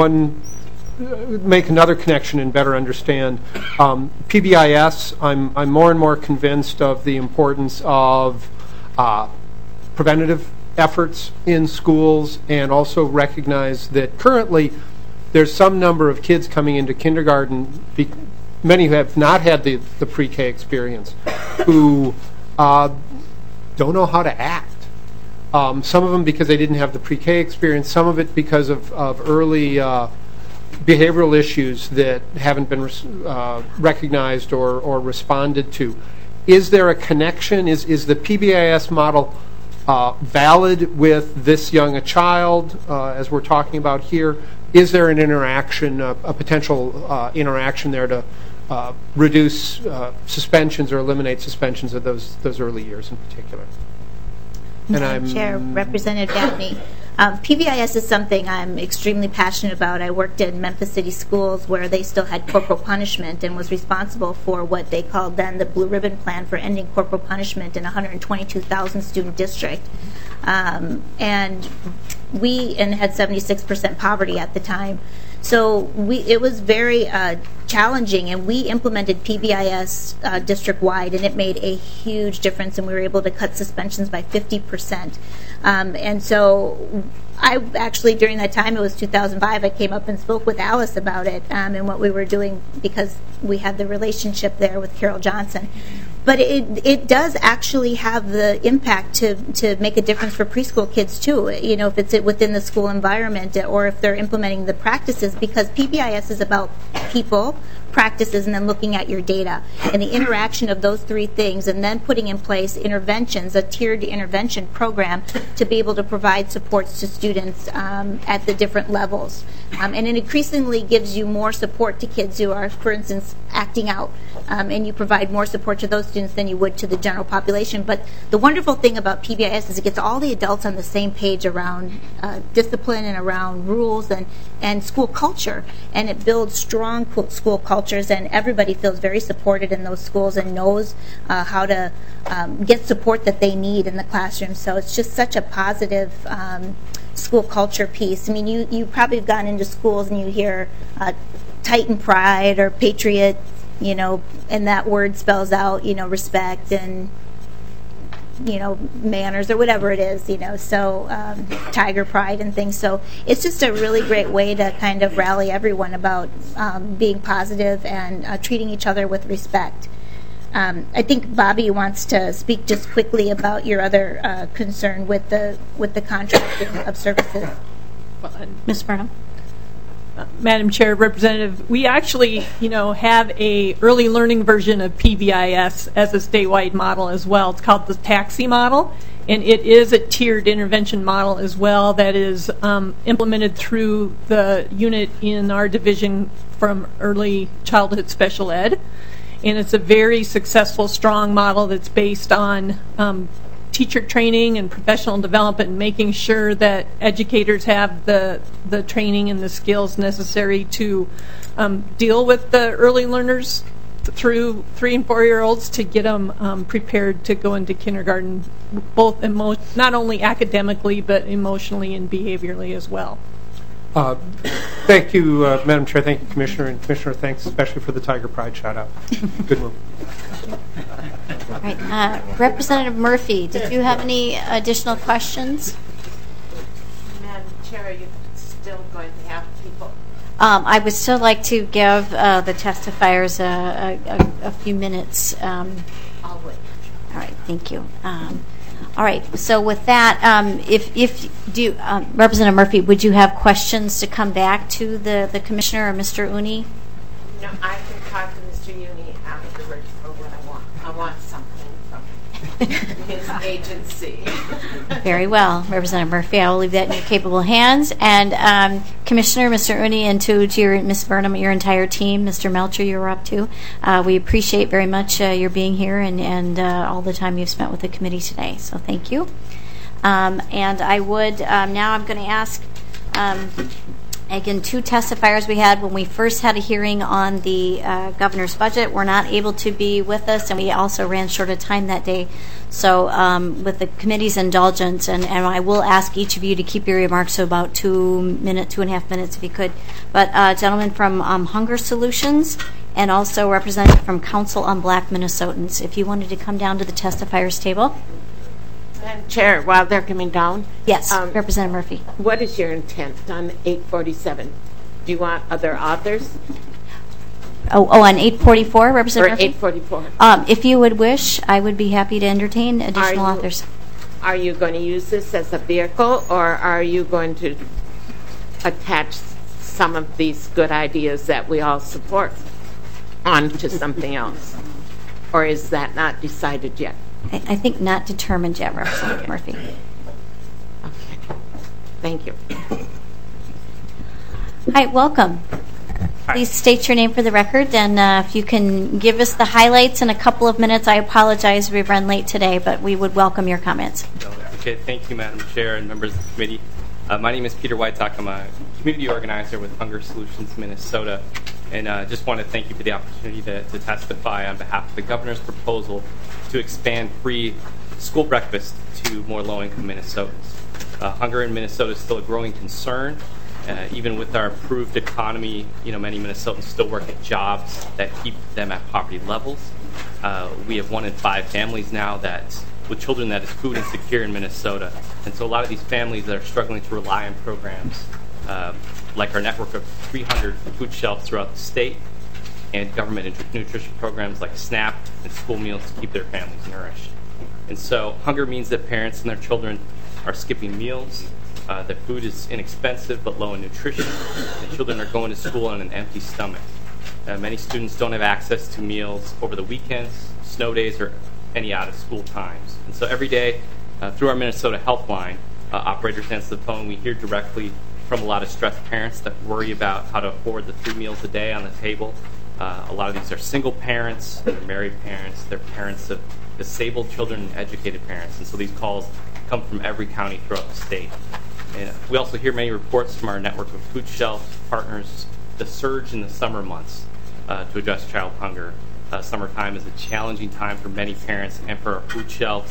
make another connection and better understand PBIS. I'm more and more convinced of the importance of preventative efforts in schools, and also recognize that currently there's some number of kids coming into kindergarten, many who have not had the pre-K experience, who don't know how to act. Some of them because they didn't have the pre-K experience, some of it because of early behavioral issues that haven't been recognized or responded to. Is there a connection? Is the PBIS model valid with this young a child, as we're talking about here? Is there an interaction, a potential interaction there to reduce suspensions or eliminate suspensions of those early years in particular? Madam Chair, Representative Dabney, PBIS is something I'm extremely passionate about. I worked in Memphis City Schools where they still had corporal punishment and was responsible for what they called then the Blue Ribbon Plan for ending corporal punishment in a 122,000 student district. And had 76% poverty at the time. So it was very challenging, and we implemented PBIS district-wide, and it made a huge difference, and we were able to cut suspensions by 50%. And so I actually, during that time, it was 2005, I came up and spoke with Alice about it and what we were doing, because we had the relationship there with Carol Johnson. But it does actually have the impact to make a difference for preschool kids too, you know, if it's within the school environment or if they're implementing the practices, because PBIS is about people, practices, and then looking at your data and the interaction of those three things, and then putting in place interventions, a tiered intervention program to be able to provide supports to students at the different levels. And it increasingly gives you more support to kids who are, for instance, acting out, and you provide more support to those students than you would to the general population. But the wonderful thing about PBIS is it gets all the adults on the same page around discipline and around rules and school culture, and it builds strong school cultures, and everybody feels very supported in those schools and knows how to get support that they need in the classroom. So it's just such a positive school culture piece. I mean, you probably have gone into schools and you hear Titan Pride or Patriot, you know, and that word spells out, you know, respect and, you know, manners or whatever it is, you know, so Tiger Pride and things. So it's just a really great way to kind of rally everyone about being positive and treating each other with respect. I think Bobby wants to speak just quickly about your other concern with the contracting of services. Ms. Burnham. Madam Chair, Representative, we actually, you know, have a early learning version of PBIS as a statewide model as well. It's called the TAXI model, and it is a tiered intervention model as well that is implemented through the unit in our division from early childhood special ed. And it's a very successful, strong model that's based on teacher training and professional development, and making sure that educators have the training and the skills necessary to deal with the early learners through 3 and 4-year-olds to get them prepared to go into kindergarten, both not only academically but emotionally and behaviorally as well. Thank you, Madam Chair. Thank you, Commissioner. And Commissioner, thanks especially for the Tiger Pride shout-out. Good move. All right. Representative Murphy, did you have any additional questions? Madam Chair, are you still going to have people? I would still like to give the testifiers a few minutes. I'll wait. All right. Thank you. All right. So with that, Representative Murphy, would you have questions to come back to the Commissioner or Mr. Uni? No, I can talk to Mr. Uni afterwards for what I want. I want something from his agency. Very well, Representative Murphy. I will leave that in your capable hands. And Commissioner, Mr. Uni, and to your Ms. Burnham, your entire team, Mr. Melcher, you're up too. We appreciate very much your being here and all the time you've spent with the committee today. So thank you. And I would now I'm going to ask. Again, 2 testifiers we had when we first had a hearing on the governor's budget were not able to be with us, and we also ran short of time that day. So with the committee's indulgence, and I will ask each of you to keep your remarks to about 2.5 minutes if you could. But gentlemen from Hunger Solutions and also representative from Council on Black Minnesotans, if you wanted to come down to the testifiers table. Madam Chair, while they're coming down. Yes, Representative Murphy. What is your intent on 847? Do you want other authors? Oh, on 844, Representative Murphy? 844. If you would wish, I would be happy to entertain additional authors. Are you going to use this as a vehicle, or are you going to attach some of these good ideas that we all support onto something else? Or is that not decided yet? I think not determined yet, Representative Murphy. Okay. Thank you. Hi, welcome. Please state your name for the record, and if you can give us the highlights in a couple of minutes. I apologize we've run late today, but we would welcome your comments. Okay, thank you, Madam Chair and members of the committee. My name is Peter Whitetalk. I'm a community organizer with Hunger Solutions Minnesota, and just want to thank you for the opportunity to testify on behalf of the governor's proposal to expand free school breakfast to more low-income Minnesotans. Hunger in Minnesota is still a growing concern. Even with our improved economy, many Minnesotans still work at jobs that keep them at poverty levels. We have 1 in 5 families now with children that is food insecure in Minnesota. And so a lot of these families that are struggling to rely on programs like our network of 300 food shelves throughout the state and government nutrition programs like SNAP and school meals to keep their families nourished. And so hunger means that parents and their children are skipping meals, that food is inexpensive but low in nutrition, and children are going to school on an empty stomach. Many students don't have access to meals over the weekends, snow days, or any out-of-school times. And so every day, through our Minnesota Helpline, operators answer the phone. We hear directly from a lot of stressed parents that worry about how to afford the 3 meals a day on the table. A lot of these are single parents, they're married parents, they're parents of disabled children and educated parents. And so these calls come from every county throughout the state. And we also hear many reports from our network of food shelf partners, the surge in the summer months to address child hunger. Summertime is a challenging time for many parents and for our food shelves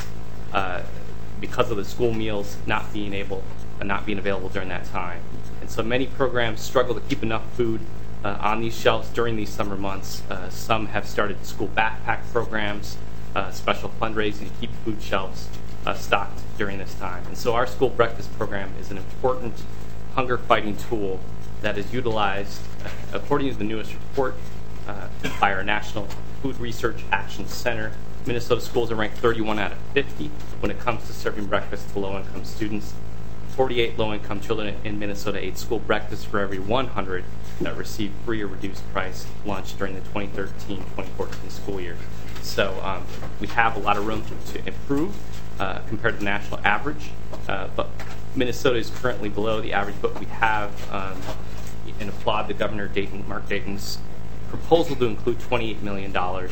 because of the school meals not being available during that time. And so many programs struggle to keep enough food on these shelves during these summer months. Some have started school backpack programs, special fundraising to keep food shelves stocked during this time. And so our school breakfast program is an important hunger fighting tool that is utilized, according to the newest report by our National Food Research Action Center. Minnesota schools are ranked 31 out of 50 when it comes to serving breakfast to low-income students. 48 low-income children in Minnesota ate school breakfast for every 100 that received free or reduced price lunch during the 2013-2014 school year. So we have a lot of room to improve compared to the national average, but Minnesota is currently below the average. But we have, and applaud the Governor Mark Dayton's proposal to include $28 million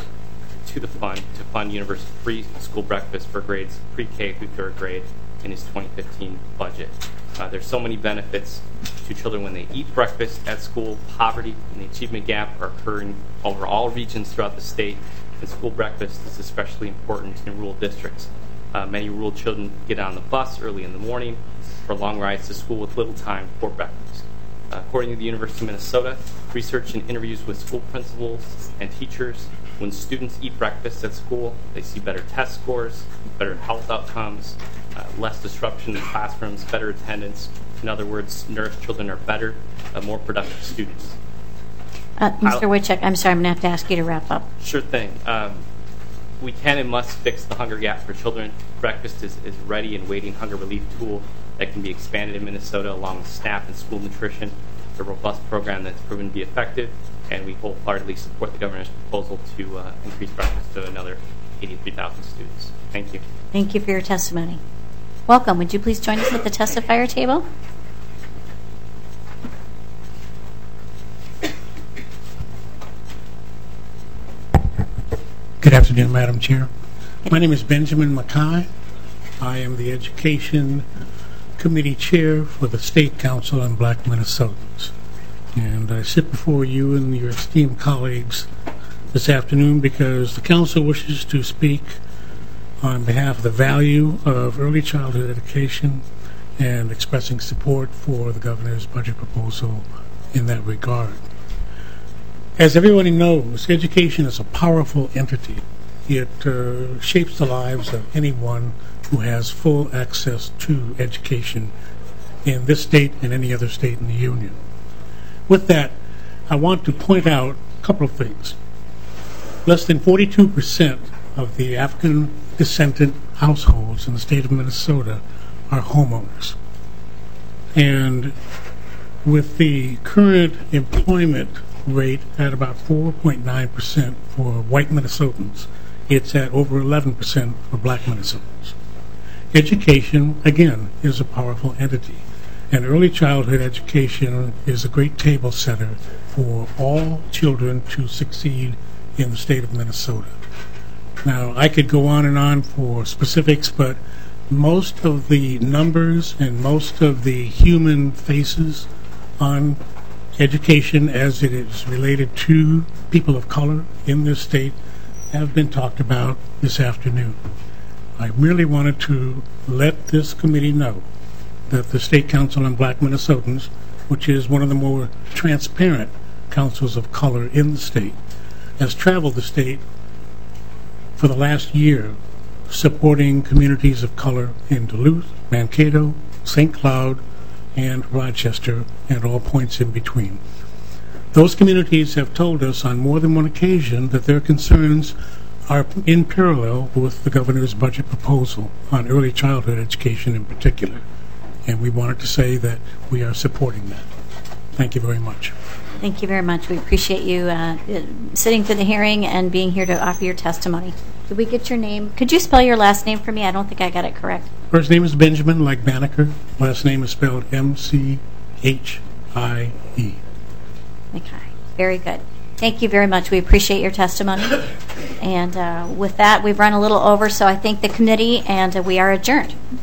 to the fund to fund universal free school breakfast for grades pre-K through 3rd grade in his 2015 budget. There's so many benefits to to children when they eat breakfast at school. Poverty and the achievement gap are occurring over all regions throughout the state, and school breakfast is especially important in rural districts. Many rural children get on the bus early in the morning for long rides to school with little time for breakfast. According to the University of Minnesota, research and interviews with school principals and teachers, when students eat breakfast at school, they see better test scores, better health outcomes, less disruption in classrooms, better attendance. In other words, nourished children are better, more productive students. Mr. Wojcik, I'm sorry, I'm going to have to ask you to wrap up. Sure thing. We can and must fix the hunger gap for children. Breakfast is ready and waiting hunger relief tool that can be expanded in Minnesota along with SNAP and school nutrition. It's a robust program that's proven to be effective, and we wholeheartedly support the governor's proposal to increase breakfast to another 83,000 students. Thank you. Thank you for your testimony. Welcome. Would you please join us at the testifier table? Good afternoon, Madam Chair. My name is Benjamin Mackay. I am the Education Committee Chair for the State Council on Black Minnesotans. And I sit before you and your esteemed colleagues this afternoon because the Council wishes to speak on behalf of the value of early childhood education and expressing support for the Governor's budget proposal in that regard. As everybody knows, education is a powerful entity. It shapes the lives of anyone who has full access to education in this state and any other state in the Union. With that, I want to point out a couple of things. Less than 42% of the African descendant households in the state of Minnesota are homeowners. And with the current employment rate at about 4.9% for white Minnesotans, it's at over 11% for black Minnesotans. Education, again, is a powerful entity, and early childhood education is a great table setter for all children to succeed in the state of Minnesota. Now, I could go on and on for specifics, but most of the numbers and most of the human faces on education as it is related to people of color in this state have been talked about this afternoon. I merely wanted to let this committee know that the State Council on Black Minnesotans, which is one of the more transparent councils of color in the state, has traveled the state for the last year supporting communities of color in Duluth, Mankato, St. Cloud, and Rochester, and all points in between. Those communities have told us on more than one occasion that their concerns are in parallel with the governor's budget proposal on early childhood education in particular. And we wanted to say that we are supporting that. Thank you very much. Thank you very much. We appreciate you sitting through the hearing and being here to offer your testimony. Did we get your name? Could you spell your last name for me? I don't think I got it correct. First name is Benjamin, like Banneker. Last name is spelled M-C-H-I-E. Okay. Very good. Thank you very much. We appreciate your testimony. And with that, we've run a little over, so I thank the committee, and we are adjourned.